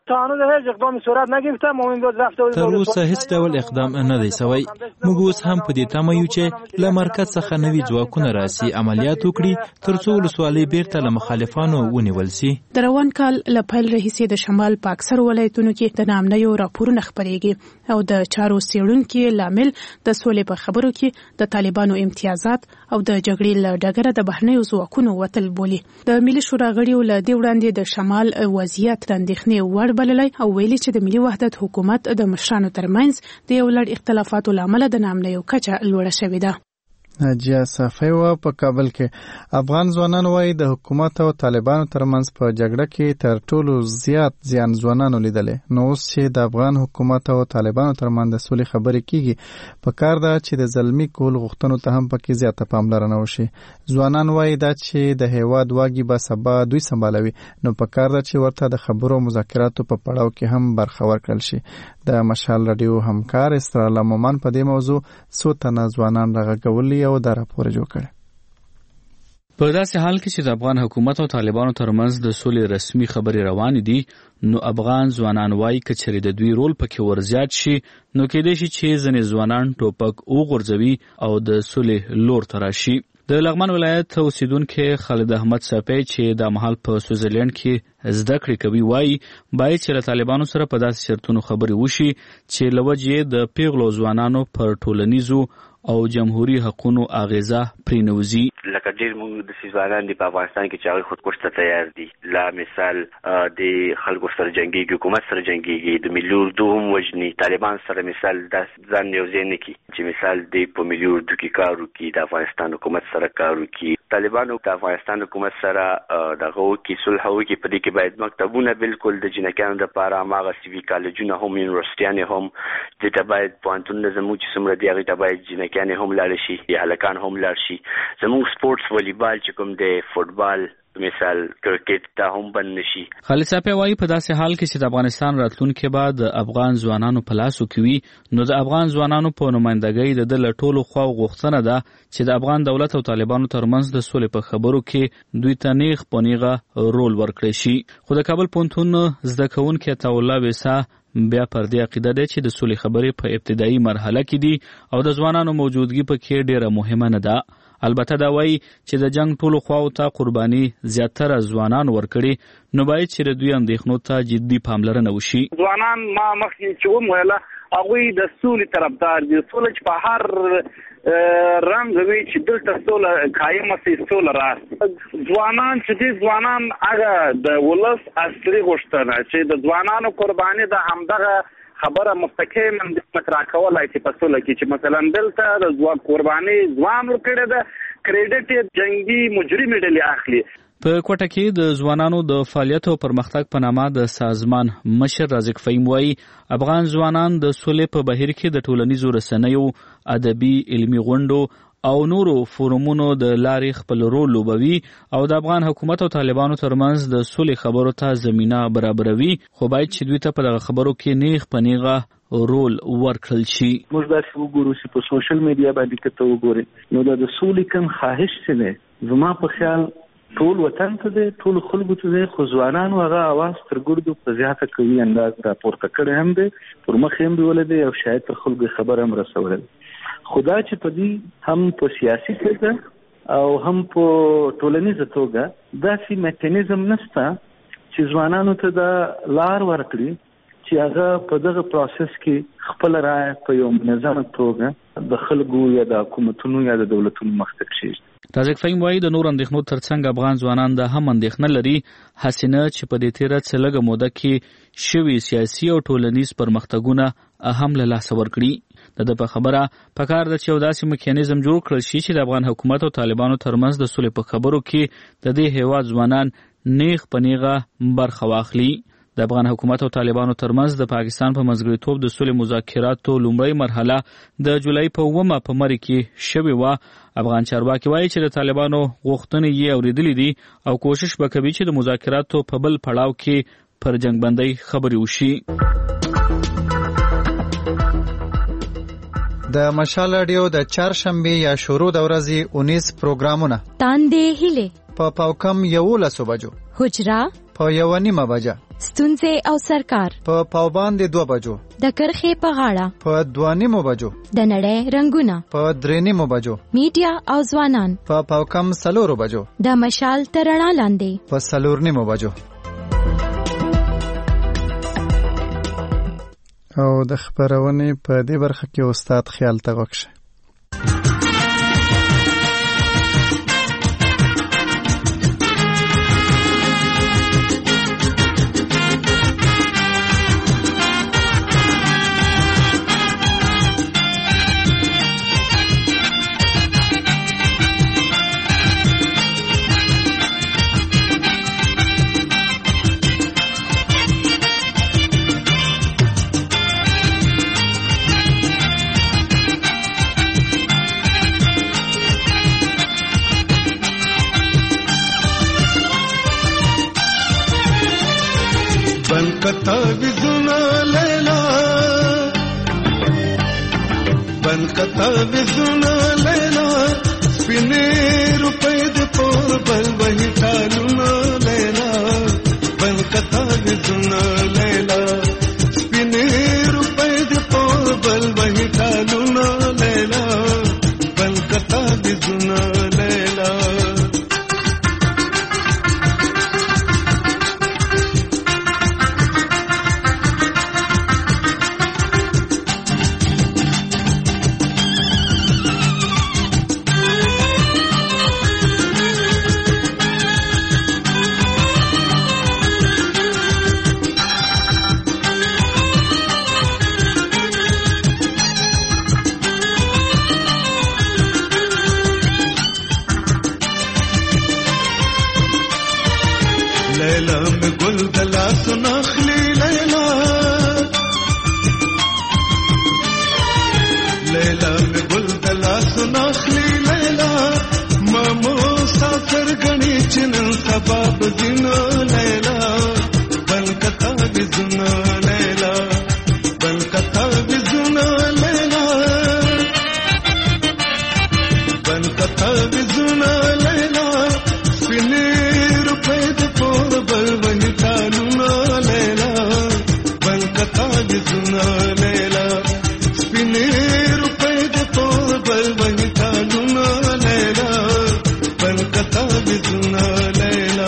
تا هنوز هیچ اقدامی صورت نگرفته. ما امروز رفته تر اوسه هیڅ ډول اقدام نه دی شوی. موږ اوس هم په دې تمه یو چې له مرکز څخه نوي ځواکونه راسي، عملیات وکړي ترڅو ولسوالۍ بیرته له مخالفانو ونیول شي. د روان کال له پیل راهیسې د شمال په اکثرو ولایتونو کې د ناامنیو راپورونه خپرېږي او د چارو څېړونکي لامل د سولې په خبرو کې د طالبانو امتیازات او د جګړې له ډګره د بهرنیو ځواکونو وتل بولي. د ملي شورا غړیو له دې وړاندې د شمال وضعیت د اندېښنې وړ بللی او ویلي چې د ملي وحدت حکومت د مشرانو ترمنځ د یو لړ اختلافاتو له امله د ناامنیو کچه لوړه شوې ده. ناجیه صافی و په کابل کې افغان ځوانان وایي د حکومت او طالبانو ترمنځ په جګړه کې تر ټولو زیات زیان ځوانانو لیدلې. نو اوس چې د افغان حکومت او طالبانو ترمنځ د سولې خبرې کیږي په کار ده چې د ظلمي کول غوښتنو ته هم پکې زیاته پاملرنه وشي. ځوانان وایي دا چې د هیواد واګي به سبا دوی سمبالوي، نو په کار ده چې ورته د خبرو مذاکراتو په پړاو کې هم برخه ورکړل شي. د مشال رادیو همکار اسرائیل مومن په دې موضوع څو تنه ځوانان راغونډولي او دا راپور جوړ کړ. په داسې حال کې چې د افغان حکومت او طالبانو ترمنځ د سولې رسمي خبرې روانې دي، نو افغان ځوانان وایي که چېرې د دوی رول پکې ورزیات شي نو کېدای شي چې ځینې ځوانان ټوپک وغورځوي او د سولې لور ته راشي. د لغمان ولایت اوسیدونکي خالد احمد صافی چې د مهال په سویزرلند کې زده کړې کوي وایي باید چې له طالبانو سره په داسې شرطونو خبرې وشي چې له وجې د پیغلو ځوانانو پر ټولنیزو او جمهوریت حقوقو اغیزه پرېنوځي. لکه ډېر موږ د ځوانان دي په افغانستان کې چې هغه خودکش ته تیار دي. لا مثال د خلکو سره جنګيږي، حکومت سره جنګيږي، د ملي اردو هم وجني، طالبان سره مثال د ځان یو ځای نه کی چې مثال دی په ملي اردو کې کار وکړي، د افغانستان حکومت سره کار وکړي. طالبانو د افغانستان حکومت سره دغه کې صلح وکړي. په دې کې باید مکتبونه بالکل د جنکانو لپاره ماغه سیوي کالجونه هم یونیورسيټیانې هم د باید پوهنتونونه زموږ چې څومره دی هغه ته باید جنکانې هم لاړ شي، یا هلکان هم لاړ شي. زموږ سپورتس والیبال چې کوم دی، فوټبال مثال کرکټ ته هم بند نشي. خالد صافی وایي په داسې حال کې چې د افغانستان راتلونکي بعد د افغان ځوانانو په لاسو کې وي، نو د افغان ځوانانو په نمائندګۍ د له ټولو خوا غوښتنه ده چې د افغان دولت او طالبانو ترمنځ د سولې په خبرو کې دوی ته نیغ په نیغه رول ورکړی شي. خو د کابل پوهنتون زده کوونکی عطاالله ویسا بیا پر دې عقیده ده چې د سولې خبرې په ابتدایي مرحله کې دي او د ځوانانو موجودګي پکې ډیره مهمه نه ده. البته دا وایي چې د جنگ ټولو خواو ته قرباني زیاتره ځوانان ورکړي، نو باید چې دوی اندېښنو ته جدي پاملرنه وشي. ځوانان ما مخکې چې ومویله هغوی د سولې طرفدار دي. سوله چې په هر رنګ وي چې دلته سوله قایمه سي، سوله راسي. ځوانان چې دي، ځوانان هغه د ولس اصلي غوښتنه چې د ځوانانو قرباني د همدغه خبره مستقیما د مطرح کولای چې په سوله کې چې مثلا دلته د ځوان قرباني ځوان ورکړي ده، کریډټ جنگي مجرم ډلې اخلي. په کوټه کې د ځوانانو د فعالیت او پرمختګ په نامه د سازمان مشر رازق فهیم وایي افغان ځوانان د سولې په بهیر کې د ټولنیزو رسنیو، ادبي، علمي غونډو او نورو فورمونو د لارې خپل رول لوبوي او د افغان حکومت او طالبانو ترمنځ د سولې خبرو ته زمينه برابروي، خو باید چې دوی ته په دغه خبرو کې نیغ په نیغه رول ورکړل شي. موږ داسې وګورو چې په سوشل میډیا باندې کته وګوري نو د سولې کوم خواهش څه دی، زما په خیال ټول وطن ته دی، ټول خلکو ته دی، خو ځوانانو هغه اواز تر ګردو په زیاته کوي انداز راپورته کړی هم دی، پر مخ هم بیول دی او شاید تر خلکو خبر هم رسول. خدا چې په دې هم په سیاسي توګه او هم په ټولنیزه توګه داسې میکانیزم نشته چې ځوانانو ته د لار ورکړي چې هغه په دغه پروسس کې خپل رائے په یو منظمه توګه د خلکو یا د حکومتونو یا د دولتونو مخ ته کشي. رازق فهیم وایي د نور اندېښنو ترڅنګ افغان ځوانان د هم اندېښنه لري حسینه چې په دې تیره څه لږه موده کې شوي سیاسي او ټولنیز پرمختګونه هم له لاسه ورکړي. د په خبره پکار ده چې یو داسې میکانیزم جوړ کړل شي چې د افغان حکومت او طالبانو ترمنځ د سولې په خبرو کې د دې هیواد ځوانان نیغ په نیغه برخه واخلي. د افغان حکومت او طالبانو ترمنځ د پاکستان په منځګړیتوب د سولې مذاکراتو لومړۍ مرحله د جولای په 9 په مری کې شوې وه. افغان چارواکي وایي چې د طالبانو غوښتنې یې اورېدلې دي او کوشش به کوي چې د مذاکراتو په بل پړاو کې پر جنگ بندۍ خبرې وشي. د مشال رادیو د چهارشنبه یا شروع د ورځې 19 پروګرامونه تاندې هله په پاوکم 11 بجو، حجرا په 1:30 بجه، ستونزې او سرکار په پاوباندې 2 بجو د کرخې په غاړه په 2:30 بجو د نړۍ رنگونه په 3:30 بجو میډیا او ځوانان په پاوکم 4 بجو د مشال تر رڼا لاندې په 4:30 بجو او د خبرونې په دې برخه کې استاد خیال ته وکړي. कथा विजुना लैला बन कथा विजुना लैला स्पिने रुपए दे पोर बल वही टालुना लैला बन कथा विजुना लैला स्पिने रुपए दे पोर बल वही टालुना लैला बन कथा विजुना लैला लैला में गुल दला सुनाखली लैला लैला में गुल दला सुनाखली लैला मामो सासर गणी चिनन सबाब जिना लैला बन कथा बिजुना लैला बन कथा बिजुना लैला बन कथा बिजुना लैला स्पिने रुपए दे पोर बल वही टालुना लैला बन कथा बिजुना लैला स्पिने रुपए दे पोर बल वही टालुना लैला बन कथा बिजुना लैला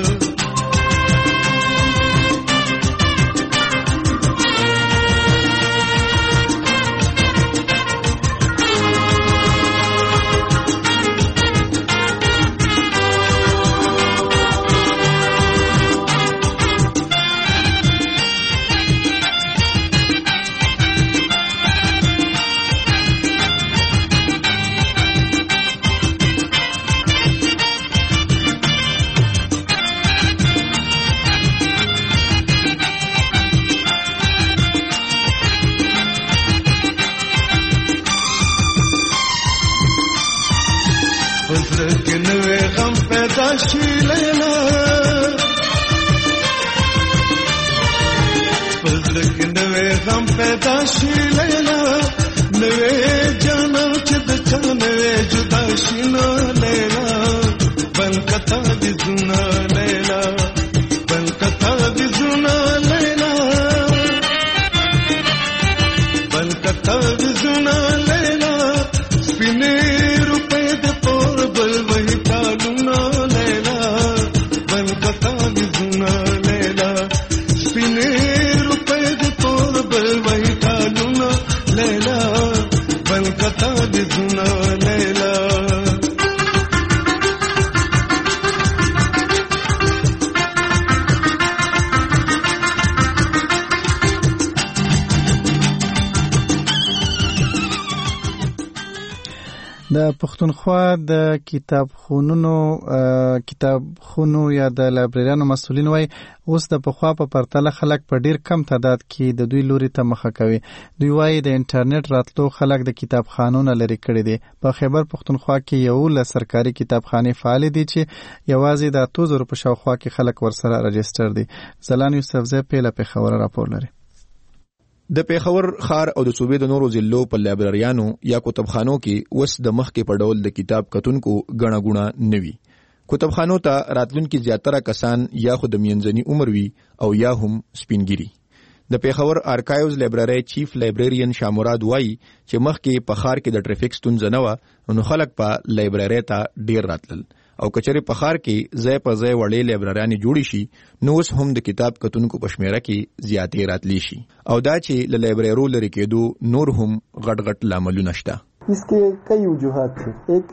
लैला फजल के नवे गम पैदाशी लैला नवे जाना चिद नवे जुदाशी ना लैला बन कथा बिजुना लैला बन कथा बिजुना लैला बन कथा बिजुना लैला स्पिने रुपए दे पोर बल वही टालुना लैला बन कथा बिजुना लैला स्पिने रुपए दे पोर बल वही टालुना लैला बन कथा बिजुना लैला د پښتونخوا د کتابخونو یا د لایبرریانو مسؤلین وایي اوس د پخوا په پرتله خلک په ډیر کم تعداد کې د دوی لوري ته مخه کوي. دوی وایي د انټرنیټ راتلو خلک د کتابخانونو لري کړي دي. په خیبر پښتونخوا کې یو له سرکاري کتابخانې فعال دي چې یوازې د 8000 په شاوخوا کې خلک ورسره رجستر دي. زلان یوسفزی پیله په خبره راپور لري. د پیښور ښار او د صوبې د نورو ضلعو په لایبرریانو یا کتابخانو کې وس د مخکې په ډول د کتاب کتونکو غڼه غوڼه نوي. کتابخانو ته راتلونکي زیاتره کسان یا خو د منځني عمر وي او یا هم سپینګيري. د پیښور آرکایوز لایبرری چیف لایبرریان شاموراد وایي چې مخکې په ښار کې د ټریفیک ستونزه نه وه نو خلک په لایبرری ته ډیر راتلل او کچره په ښار کې ځای په ځای وړې لایبرریانې جوړې شي نو اوس هم د کتاب کتونکو په شمیره کې زیاتې راتلی شي او دا چې له لایبرریو لري کېدو نور هم غټ غټ لاملونه شته. इसके कई वजूहात थे. एक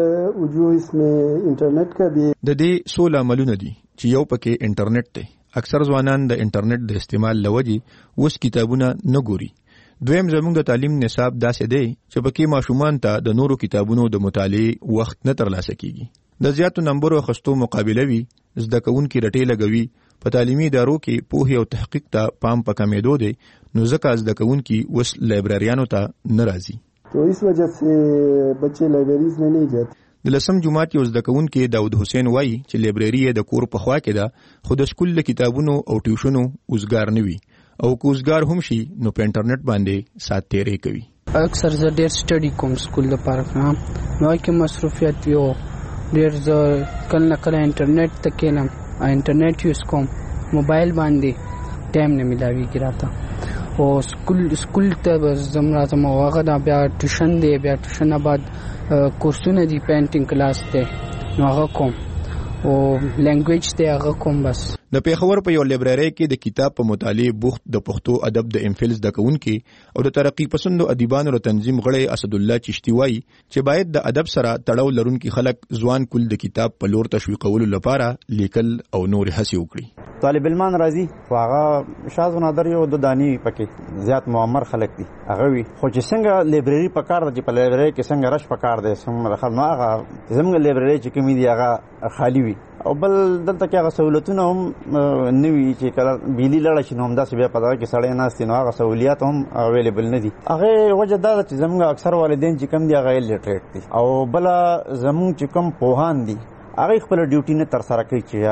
वजूह इसमें इंटरनेट का भी د دې څو لاملونه دي چې یو پکې انټرنیټ دی. اکثر ځوانان د انټرنیټ د استعمال لوجي اوس کتابونه نه ګوري. دویم زموږ د تعلیم نصاب داسې دی چې پکې ماشومان ته د نورو کتابونو د مطالعې وخت نه ترلاسه کیږي. د زیاتو نمبرو اخیستو مقابله وی زده کوونکي رټې لګوي. په تعلیمي ادارو کې پوهه او تحقیق ته پام پکمېدو دی نو ځکه زده کوونکي اوس لایبرریانو ته نه راځي. तो इस वजह से बच्चे लाइब्रेरीज में नहीं जाते. د لسم جماعت یو زده کوونکی داود حسین وایي چې لایبرری د کور په خوا کې ده خو د سکول کتابونو او ټیوشنو اوسګار نه وي او که اوسګار هم شي نو په انټرنیټ باندې سات تیرې کوي. اکثر زه ډېر سټډي کوم سکول لپاره نو کې مصروفیت وي او ډېر زه کله نه کله انټرنیټ ته کینم انټرنیټ یوز کوم موبایل باندې ټایم نه ملاویږي راته او سکول ته زم راځم او هغه دا بیا ټیوشن دی بیا ټیوشن بعد کورسونه دی پینټینګ کلاس دی نو هغه کوم او لینګویج دی هغه کوم. بس د پیښور په یو لایبرری کې د کتاب په مطالعه بوخت د پښتو ادب د امفل زده کوونکي او د ترقی پسندو ادیبانو ر تنظیم غړی اسد الله چشتی وایي چې باید د ادب سره تړاو لرونکي خلک ځوان کول د کتاب په لور تشویقولو لپاره لیکل او نور هڅې وکړي. طالب علمان راځي هغه شاذ نادر یو د دانی پکې زیات معمر خلک دي هغه وي خو چې څنګه لایبرری په کار د په لایبرری کې څنګه رش په کار دي څنګه خل نو هغه زموږ لایبرری چې کوم دي هغه خالی وي او بل دلته کې هغه سہولتونه هم نوي چې کله بیلی لړ شي نو هم داسې بیا په دغه کې سړی ناست نو هغه سہولیات هم اویلیبل نه دي. هغه وجه دا چې زموږ اکثر والدین چې کم دي هغه لیټریټ دي او بل زموږ چې کم پوهان دي هغه خپل ډیوټي نه تر سره کوي چې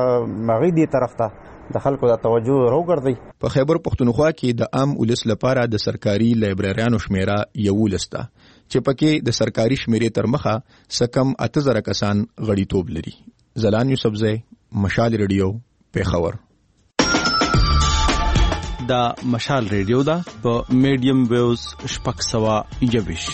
هغه دې طرف ته د خلکو د توجه راوګرځي. په خیبر پښتونخوا کې د عام ولس لپاره د سرکاري لایبرریانو شمیره یو لسته چې پکې د سرکاري شمیرې تر مخه سکم 8000 کسان غړیتوب لري. زلان یوسفزی مشال ریډیو پیښور. دا مشال ریډیو دا په میډیم ویوز شپږ سوه یویش.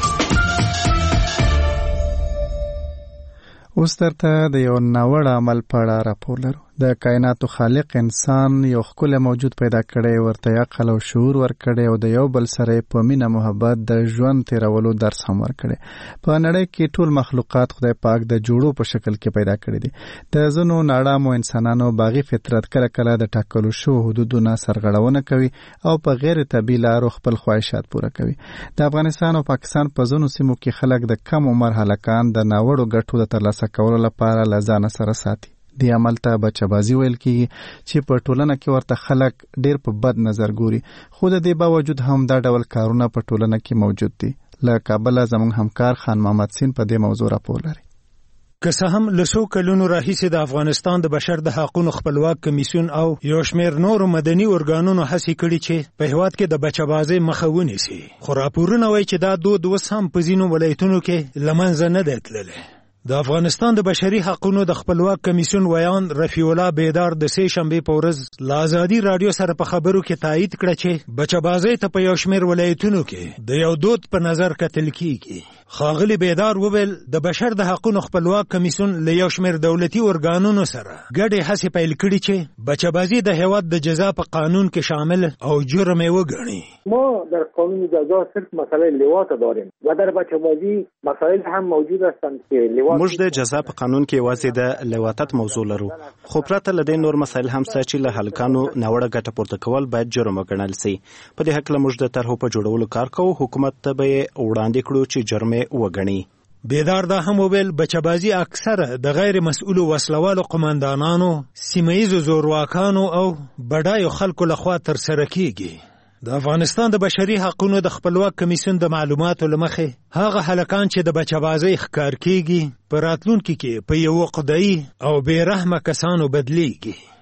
اوس درته د یو ناوړه عمل په اړه راپور لرو. د کائناتو خالق انسان یو ښکلی موجود پیدا کړی ورته عقل او شعور ورکړی او د یو بل سره په مینه محبت د ژوند تیرولو درس هم ورکړی. په نړۍ کې ټول مخلوقات خدای پاک د جوړو په شکل کې پیدا کړي دي. د ځینو ناړامو انسانانو باغی فطرت کله کله د ټاکلو شوو حدودونو سرغړونه کوي او په غیر طبیعي لارو خپل خواهشات پوره کوي. د افغانستان او پاکستان په ځینو سیمو کې خلک د کم عمر هلکان د ناوړو ګټو د ترلاسه کولو لپاره له ځانه سره ساتي. دی عمل ته بچه‌بازي ویل کیږي چې په ټولنه کې ورته خلک ډېر په بد نظر ګوري خو د دې باوجود هم دا ډول کارونه په ټولنه کې موجود دي. له کابل زموږ همکار خان محمد سین په دې موضوع راپور لري. که څه هم له څو کلونو راهیسې د افغانستان د بشر د حقوقو خپلواک کمیسیون او یو شمېر نورو مدني ارګانونو هڅې کړي چې په هېواد کې د بچه‌بازۍ مخه ونیسي خو راپورونه وایي چې دا دود اوس هم په ځینو ولایتونو کې له منځه نه دی تللی. د افغانستان د بشري حقوقو د خپلواک کمیسیون ویان رفیع الله بیدار د سې شنبې په ورځ له ازادي رادیو سره په خبرو کې تایید کړه چې بچه‌بازۍ ته په یو شمېر ولایتونو کې د یو دود په نظر کتل کیږي. ښاغلي بیدار وویل د بشر د حقوقو خپلواک کمیسیون له یو شمېر دولتي ارګانونو سره ګډې هڅې پیل کړي چې بچه‌بازي د هېواد د جزا په قانون کې شامل او جرم یې وګڼي. ما در قانون جزا صرف مسئله لواط داریم و در بچه‌بازی مسائل هم موجود هستند که لواط موږ د جزا په قانون کې یوازې د لواطت موضوع لرو خو پرته له دې نور مسایل هم شته چې له هلکانو ناوړه ګټه پورته کول باید جرم وګڼل شي. په دې هکله موږ د طرحو په جوړولو کار کوو حکومت ته به وړاندې کړو چې جرم وګڼي. بیدار دا هم وویل بچه‌بازي اکثره د غیر مسؤلو وسلوالو قماندانانو سیمه‌ییزو زورواکانو او بډایو خلکو لخوا ترسره کیږي. د افغانستان د بشري حقوقو د خپلواک کمیسیون د معلوماتو لمخې هغه هلکان چې د بچه‌بازۍ ښکار کیږي په راتلونکي کې په یو خدایي او بې رحمه کسانو بدلیږي.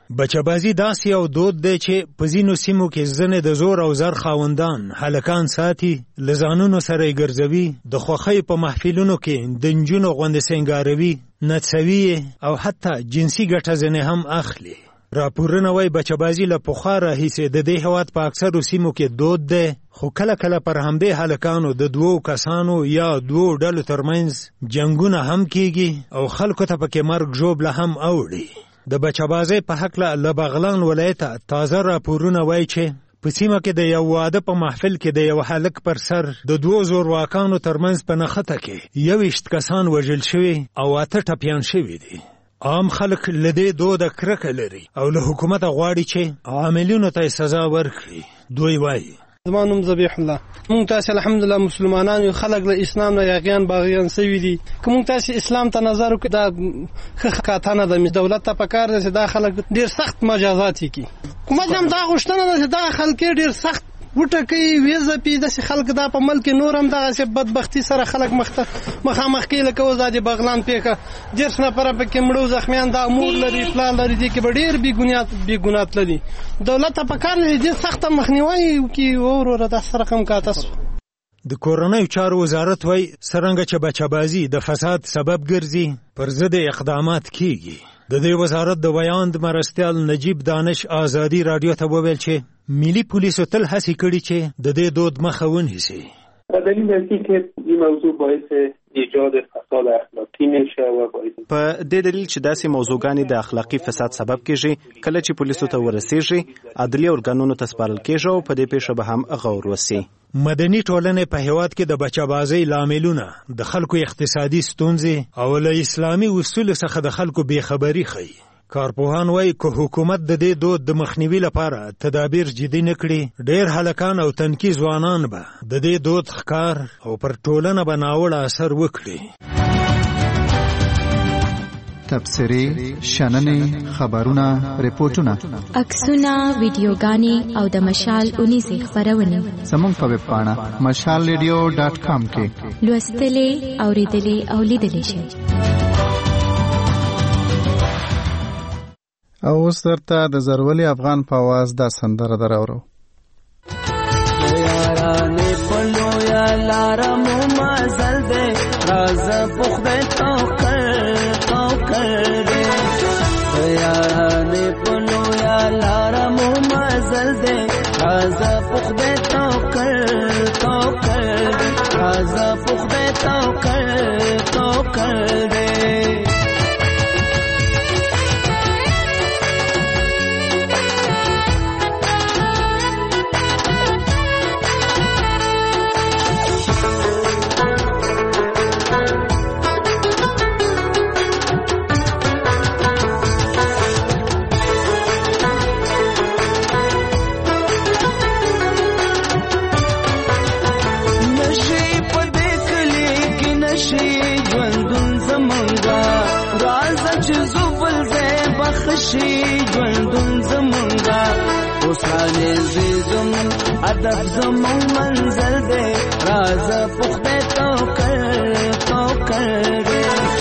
بچه‌بازي داسې یو دود دی چې په ځینو سیمو کې ځنې د زور او زر خاوندان هلکان ساتي، له ځانونو سره یې ګرځوي، د خوښۍ په محفلونو کې د نجونو غوندې سینګاروي، نڅوي او حتی جنسي ګټه ځنې هم اخلي. راپورونه وایي بچه‌بازي له پخوا راهیسې د دې هېواد په اکثرو سیمو کې دود دی، خو کله کله پر همدې هلکانو د 2 کسانو یا 2 ډلو ترمنځ جنګونه هم کیږي او خلکو ته پکې مرګ ژوبله هم اوړي. د بچه‌بازۍ په هکله له بغلان ولایته تازه راپورونه وایي چې په سیمه کې د یو واده په محفل کې د یو هلک پر سر د 2 زورواکانو ترمنځ په نښته کې 21 کسان وژل شوي او 8 ټپیان شوي دي. عام خلک له دې دوده کرکه لري او له حکومته غواړي چې عاملینو ته سزا ورکړي. دوی وایي زما نوم ذبیح الله، مونږ تاسو الحمدلله مسلمانان یو، خلک له اسلام نه یاغیان باغیان سوي دي. که مونږ تاسو اسلام ته نظر وکړو دا ښه کاتانه ده، دولت ته پکار ده چې دا خلک ډیر سخت مجازات کړي. کومه هم دا غوښتنه ده چې دا خلک ډیر سخت وټکي ویزه پی د خلک دا په ملک نور هم دغه بدبختی سره خلک مخامخ کېله کوي. زادي بغلان پیکه ډیر نفر په کې مړو زخمیان دا امور لري پلان لري دي کې ډیر بی ګنات لري. دولت په کار لري دي سخت مخنیوي کی اوره د سره کم کاتس. د کورنیو چارو وزارت وایي څرنګه چې بچه‌بازي د فساد سبب ګرځي پر ضد اقدامات کیږي. د دې وزارت د بیان د مرستیال نجیب دانش آزادی رادیو ته وویل چې ملي پولیسو تل هڅې کړي چې د دې دود مخه ونیسي. دلیل دی که این موضوع باعث ایجاد فساد اخلاقی میشه و باعث په دې دلیل چې داسې موضوعګانې د اخلاقی فساد سبب کیږي کله چې پولیسو ته ورسیږي، عدلي ارګانونو ته سپارل کیږي او په دې پیښه به هم غور وسی. مدني ټولنې په هیواد کې د بچه‌بازۍ لاملونه د خلکو اقتصادي ستونزې او له اسلامي اصولو څخه د خلکو بېخبري ښیي. کارپوهان وایي که حکومت د دې دود د مخنیوي لپاره تدابیر جدي نه کړي، ډېر هلکان او تنکي ځوانان به د دې دود ښکار او پر ټولنه به ناوړه اثر وکړي. تبصرې، شننې، خبرونه، ریپورتونه، عکسونه، ویډیوګانې او د مشال اونیزې خپرونې زموږ په ویب پاڼه mashalradio.com کې لوستلې، اوریدلې او لیدلې شئ. او اوس درته د زرولي افغان په आवाज دا سندره دراورو. یارانې پلو یا لارم مازل دې راز پخده توکل دې یارانې پلو یا لارم مازل دې راز پخده توکل راز پخده توکل دې شي ژوندون زمونږه اوسانې زیزم ادب زمون منزل دی راز پخده توکل دی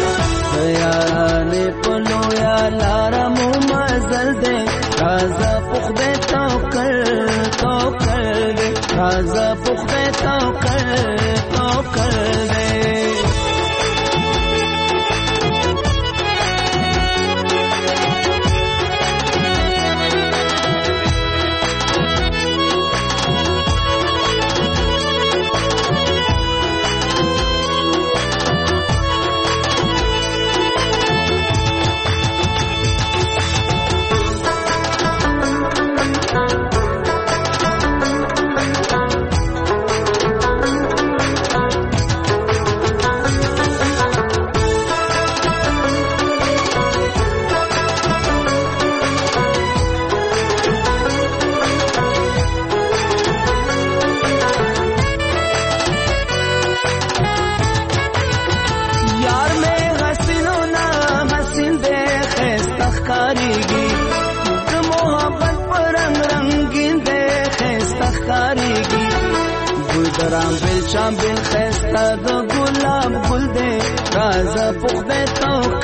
یارانې پلو یا لارمو مزل دی راز پخده توکل دی راز پخده توکل دی شامبل خسته د ګلاب ګل دې راز پخده توکل